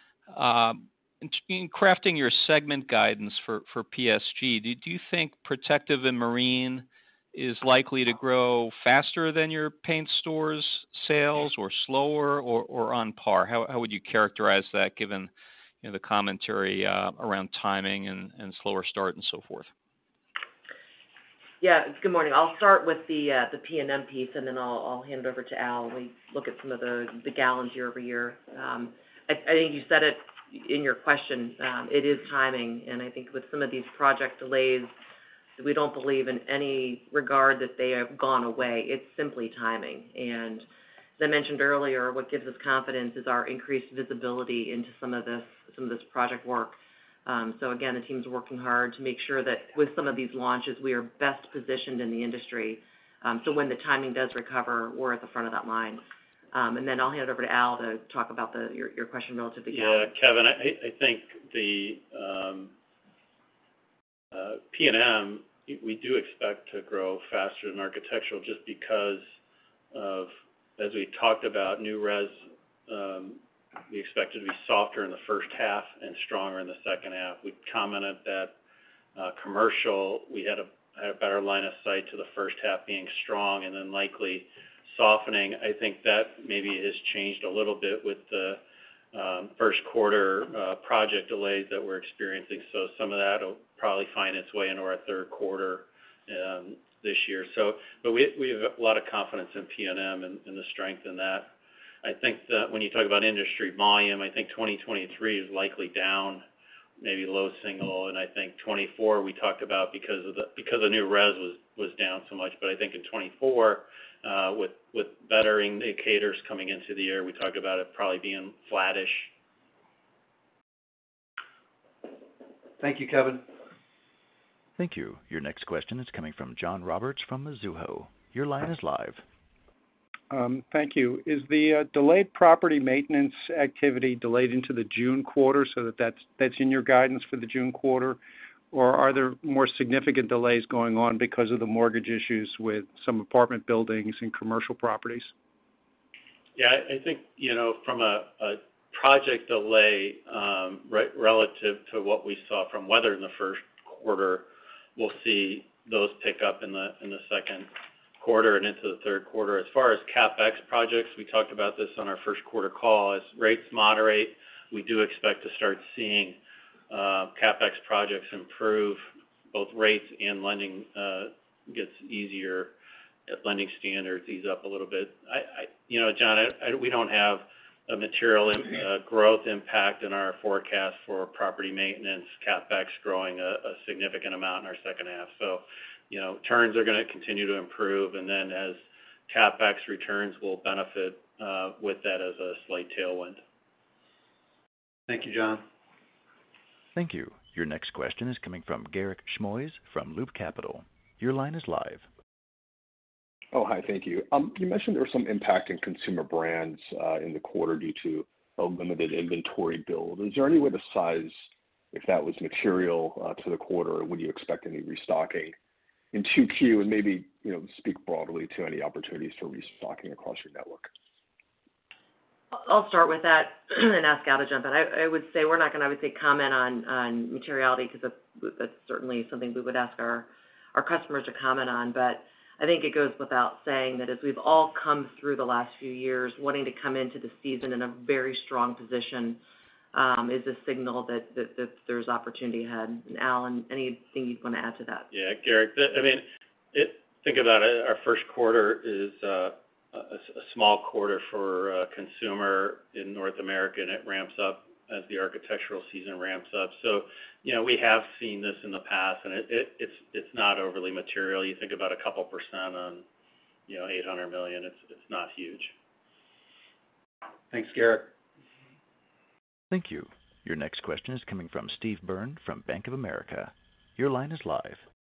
In crafting your segment guidance for PSG, do you think protective and marine is likely to grow faster than your paint stores sales or slower or on par? How would you characterize that given the commentary around timing and slower start and so forth? Yeah, good morning. I'll start with the P&M piece, and then I'll hand it over to Al. We look at some of the gallons year over year. I think you said it in your question. It is timing, and I think with some of these project delays, we don't believe in any regard that they have gone away. It's simply timing. And as I mentioned earlier, what gives us confidence is our increased visibility into some of this project work. So again, the team's working hard to make sure that with some of these launches, we are best positioned in the industry. So when the timing does recover, we're at the front of that line. And then I'll hand it over to Al to talk about your question relative to gallons. Yeah, Kevin, I think the P&M, we do expect to grow faster than architectural just because of, as we talked about, new res, we expect it to be softer in the first half and stronger in the second half. We commented that commercial, we had a better line of sight to the first half being strong and then likely softening. I think that maybe has changed a little bit with the first quarter project delays that we're experiencing. So some of that will probably find its way into our third quarter this year. But we have a lot of confidence in P&M and the strength in that. I think that when you talk about industry volume, I think 2023 is likely down, maybe low single, and I think 24 we talked about because the new res was down so much. But I think in 24, with better indicators coming into the year, we talked about it probably being flattish. Thank you, Kevin. Thank you. Your next question is coming from John Roberts from Mizuho. Your line is live. Thank you. Is the delayed property maintenance activity delayed into the June quarter so that's in your guidance for the June quarter? Or are there more significant delays going on because of the mortgage issues with some apartment buildings and commercial properties? Yeah, I think, from a project delay relative to what we saw from weather in the first quarter, we'll see those pick up in the second quarter and into the third quarter. As far as CapEx projects, we talked about this on our first quarter call. As rates moderate, we do expect to start seeing CapEx projects improve. Both rates and lending gets easier. Lending standards ease up a little bit. John, we don't have a material growth impact in our forecast for property maintenance, CapEx growing a significant amount in our second half. So, turns are going to continue to improve, and then as CapEx returns, we'll benefit with that as a slight tailwind. Thank you, John. Thank you. Your next question is coming from Garik Shmois from Loop Capital. Your line is live. Oh, hi. Thank you. You mentioned there was some impact in consumer brands in the quarter due to a limited inventory build. Is there any way to size if that was material to the quarter, or would you expect any restocking in 2Q? And maybe, speak broadly to any opportunities for restocking across your network. I'll start with that and ask Al to jump in. I would say we're not going to, obviously, comment on materiality because that's certainly something we would ask our customers to comment on. But I think it goes without saying that as we've all come through the last few years, wanting to come into the season in a very strong position is a signal that there's opportunity ahead. And Al, anything you'd want to add to that? Yeah, Garik, think about it. Our first quarter is a small quarter for consumer in North America, and it ramps up as the architectural season ramps up. So, we have seen this in the past, and it's not overly material. You think about a couple percent on, $800 million. It's not huge. Thanks, Garrett. Thank you. Your next question is coming from Steve Byrne from Bank of America. Your line is live.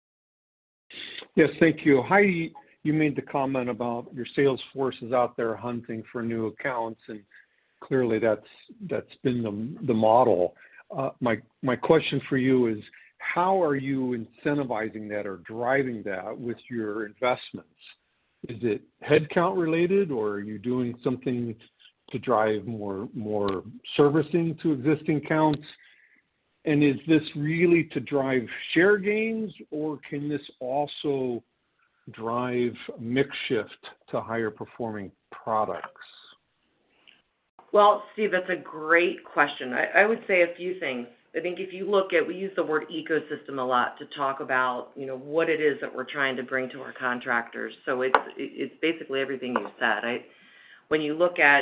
Yes, thank you. Heidi, you made the comment about your sales force is out there hunting for new accounts, and clearly that's been the model. My question for you is, how are you incentivizing that or driving that with your investments? Is it headcount related, or are you doing something to drive more servicing to existing accounts? And is this really to drive share gains, or can this also drive mix shift to higher performing products? Well, Steve, that's a great question. I would say a few things. I think if you look at, we use the word ecosystem a lot to talk about, what it is that we're trying to bring to our contractors. So it's basically everything you said. When you look at,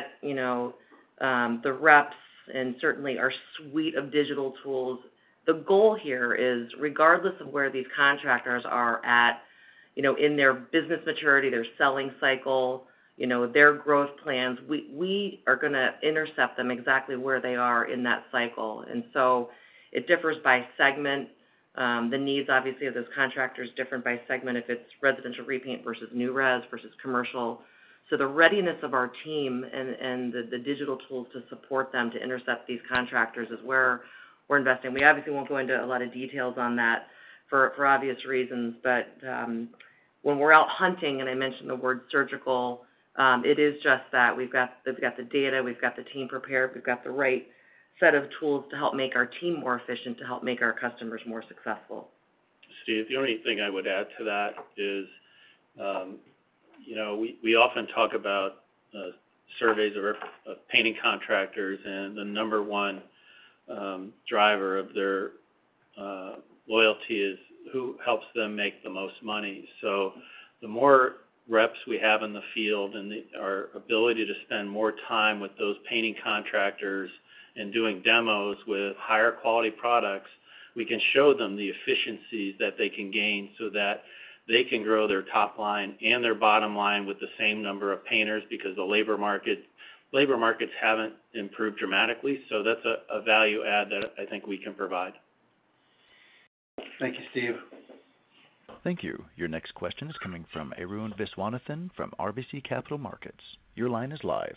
the reps and certainly our suite of digital tools, the goal here is, regardless of where these contractors are at, in their business maturity, their selling cycle, their growth plans, we are going to intercept them exactly where they are in that cycle. And so it differs by segment. The needs, obviously, of those contractors different by segment, if it's residential repaint versus new res versus commercial. So the readiness of our team and the digital tools to support them to intercept these contractors is where we're investing. We obviously won't go into a lot of details on that for obvious reasons, but when we're out hunting, and I mentioned the word surgical, it is just that. We've got the data, we've got the team prepared, we've got the right set of tools to help make our team more efficient, to help make our customers more successful. Steve, the only thing I would add to that is, we often talk about surveys of painting contractors, and the number one driver of their loyalty is who helps them make the most money. So the more reps we have in the field and our ability to spend more time with those painting contractors and doing demos with higher quality products, we can show them the efficiencies that they can gain so that they can grow their top line and their bottom line with the same number of painters, because the labor markets haven't improved dramatically. So that's a value add that I think we can provide. Thank you, Steve. Thank you. Your next question is coming from Arun Viswanathan from RBC Capital Markets. Your line is live.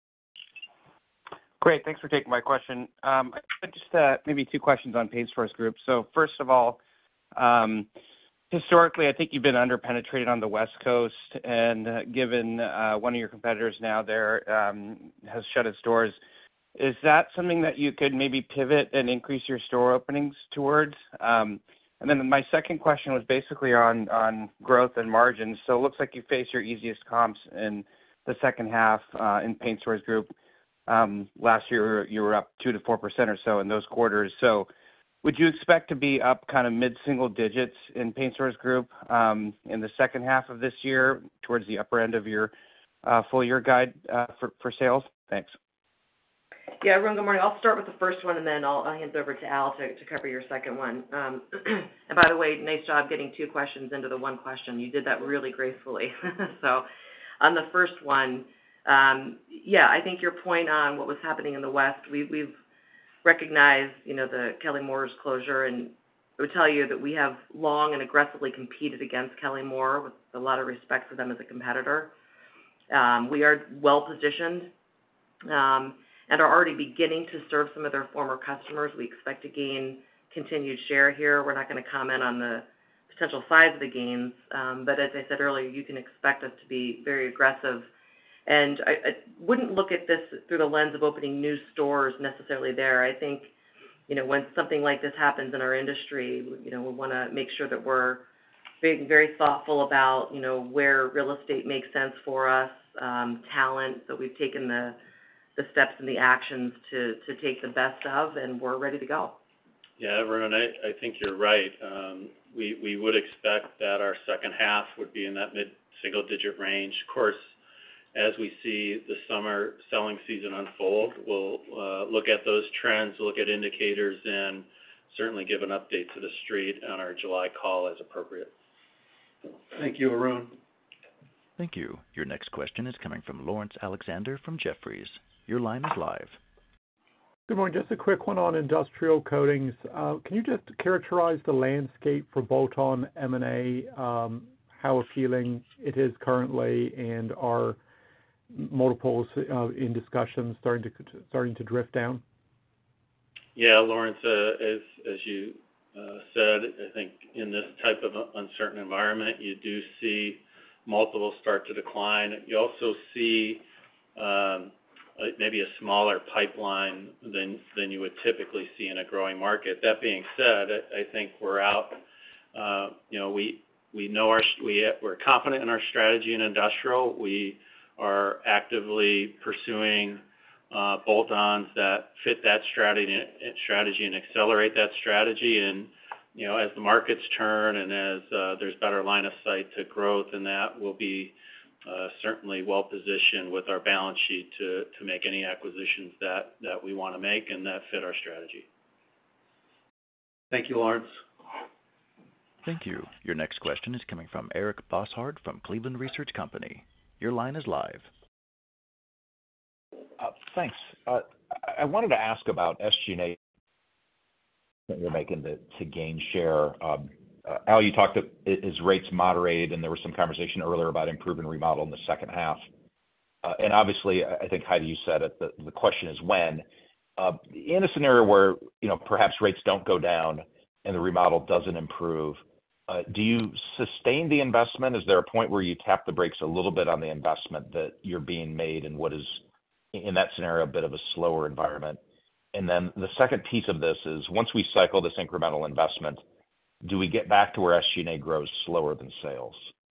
Great. Thanks for taking my question. Just maybe two questions on Paint Stores Group. So first of all, historically, I think you've been underpenetrated on the West Coast, and given one of your competitors now there has shut its doors, is that something that you could maybe pivot and increase your store openings towards? And then my second question was basically on growth and margins. So it looks like you face your easiest comps in the second half in Paint Stores Group. Last year, you were up 2 to 4% or so in those quarters. So would you expect to be up kind of mid-single digits in Paint Stores Group in the second half of this year, towards the upper end of your full-year guide for sales? Thanks. Yeah, everyone, good morning. I'll start with the first one, and then I'll hand it over to Al to cover your second one. And by the way, nice job getting two questions into the one question. You did that really gracefully. So on the first one, I think your point on what was happening in the West, we've recognized, the Kelly Moore's closure, and I would tell you that we have long and aggressively competed against Kelly Moore with a lot of respect for them as a competitor. We are well-positioned and are already beginning to serve some of their former customers. We expect to gain continued share here. We're not going to comment on the potential size of the gains, but as I said earlier, you can expect us to be very aggressive. And I wouldn't look at this through the lens of opening new stores necessarily there. I think, when something like this happens in our industry, we want to make sure that we're being very thoughtful about, where real estate makes sense for us, talent. So we've taken the steps and the actions to take the best of, and we're ready to go. Yeah, everyone, I think you're right. We would expect that our second half would be in that mid-single digit range. Of course, as we see the summer selling season unfold, we'll look at those trends, look at indicators, and certainly give an update to the street on our July call as appropriate. Thank you, Arun. Thank you. Your next question is coming from Lawrence Alexander from Jefferies. Your line is live. Good morning. Just a quick one on industrial coatings. Can you just characterize the landscape for bolt-on M&A, how appealing it is currently, and are multiples in discussions starting to drift down? Yeah, Lawrence, as you said, I think in this type of uncertain environment, you do see multiples start to decline. You also see maybe a smaller pipeline than you would typically see in a growing market. That being said, I think we're out. We know we're confident in our strategy in industrial. We are actively pursuing bolt-ons that fit that strategy and accelerate that strategy. And as the markets turn and as there's better line of sight to growth, and that will be certainly well positioned with our balance sheet to make any acquisitions that we want to make and that fit our strategy. Thank you, Lawrence. Thank you. Your next question is coming from Eric Bosshard from Cleveland Research Company. Your line is live. Thanks. I wanted to ask about SG&A that you're making to gain share. Al, you talked as rates moderate, and there was some conversation earlier about improving remodel in the second half. And obviously, I think, Heidi, you said it, the question is when. In a scenario where perhaps rates don't go down and the remodel doesn't improve, do you sustain the investment? Is there a point where you tap the brakes a little bit on the investment that you're being made in what is, in that scenario, a bit of a slower environment? And then the second piece of this is, once we cycle this incremental investment, do we get back to where SG&A grows slower than sales?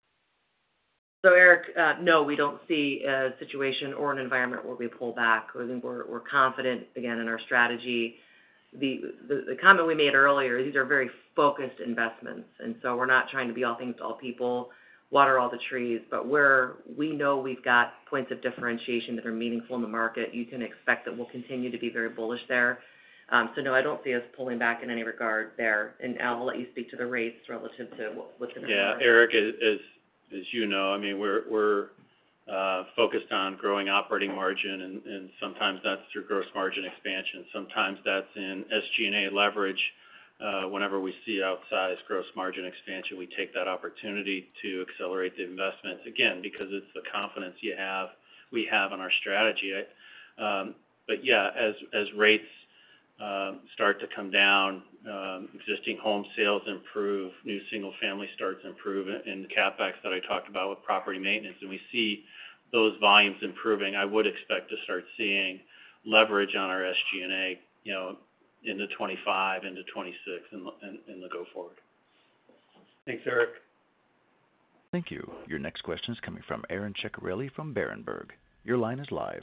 So, Eric, no, we don't see a situation or an environment where we pull back. I think we're confident, again, in our strategy. The comment we made earlier, these are very focused investments, and so we're not trying to be all things to all people, water all the trees, but we know we've got points of differentiation that are meaningful in the market. You can expect that we'll continue to be very bullish there. So no, I don't see us pulling back in any regard there. And Al, I'll let you speak to the rates relative to what's in the Yeah, Eric, as you know, I mean, we're focused on growing operating margin, and sometimes that's through gross margin expansion. Sometimes that's in SG&A leverage. Whenever we see outsized gross margin expansion, we take that opportunity to accelerate the investments, again, because it's the confidence we have in our strategy. But yeah, as rates start to come down, existing home sales improve, new single-family starts improve, and the CapEx that I talked about with property maintenance, and we see those volumes improving, I would expect to start seeing leverage on our SG&A, into 25, into 26, and the go forward. Thanks, Eric. Thank you. Your next question is coming from Aaron Ceccarelli from Berenberg. Your line is live.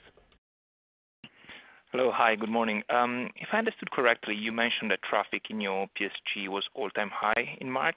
Hello. Hi, good morning. If I understood correctly, you mentioned that traffic in your PSG was all-time high in March.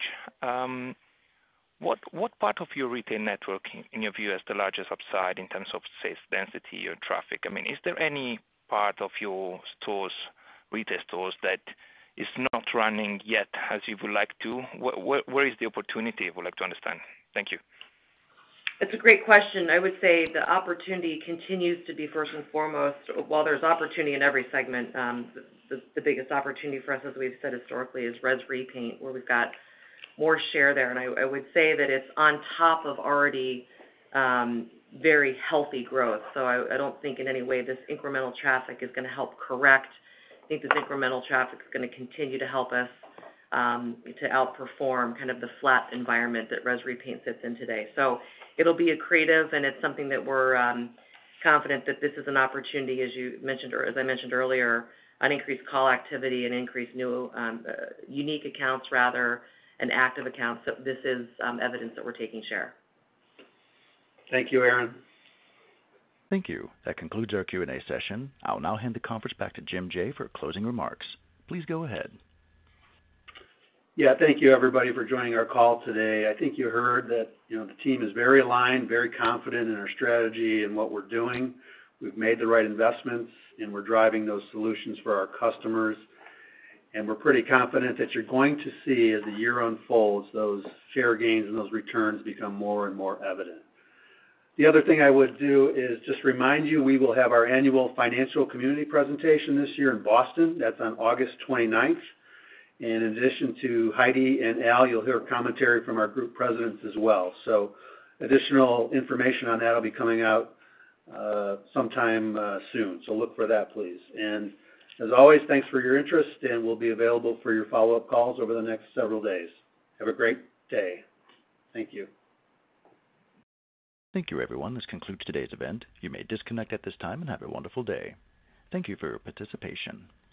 What part of your retail network, in your view, has the largest upside in terms of sales density or traffic? I mean, is there any part of your stores, retail stores, that is not running yet as you would like to? Where is the opportunity? I would like to understand. Thank you. It's a great question. I would say the opportunity continues to be first and foremost. While there's opportunity in every segment, the biggest opportunity for us, as we've said historically, is res repaint, where we've got more share there. And I would say that it's on top of already very healthy growth. So I don't think in any way this incremental traffic is going to help correct. I think this incremental traffic is going to continue to help us to outperform kind of the flat environment that res repaint sits in today. So it'll be a creative, and it's something that we're confident that this is an opportunity, as you mentioned, or as I mentioned earlier, an increased call activity and increased new unique accounts rather, and active accounts. So this is evidence that we're taking share. Thank you, Aaron. Thank you. That concludes our Q&A session. I'll now hand the conference back to Jim Jaye for closing remarks. Please go ahead. Yeah, thank you, everybody, for joining our call today. I think you heard that, the team is very aligned, very confident in our strategy and what we're doing. We've made the right investments, and we're driving those solutions for our customers. And we're pretty confident that you're going to see, as the year unfolds, those share gains and those returns become more and more evident. The other thing I would do is just remind you, we will have our annual financial community presentation this year in Boston. That's on August 29th. And in addition to Heidi and Al, you'll hear commentary from our group presidents as well. So additional information on that will be coming out sometime soon. So look for that, please. And as always, thanks for your interest, and we'll be available for your follow-up calls over the next several days. Have a great day. Thank you. Thank you, everyone. This concludes today's event. You may disconnect at this time and have a wonderful day. Thank you for your participation.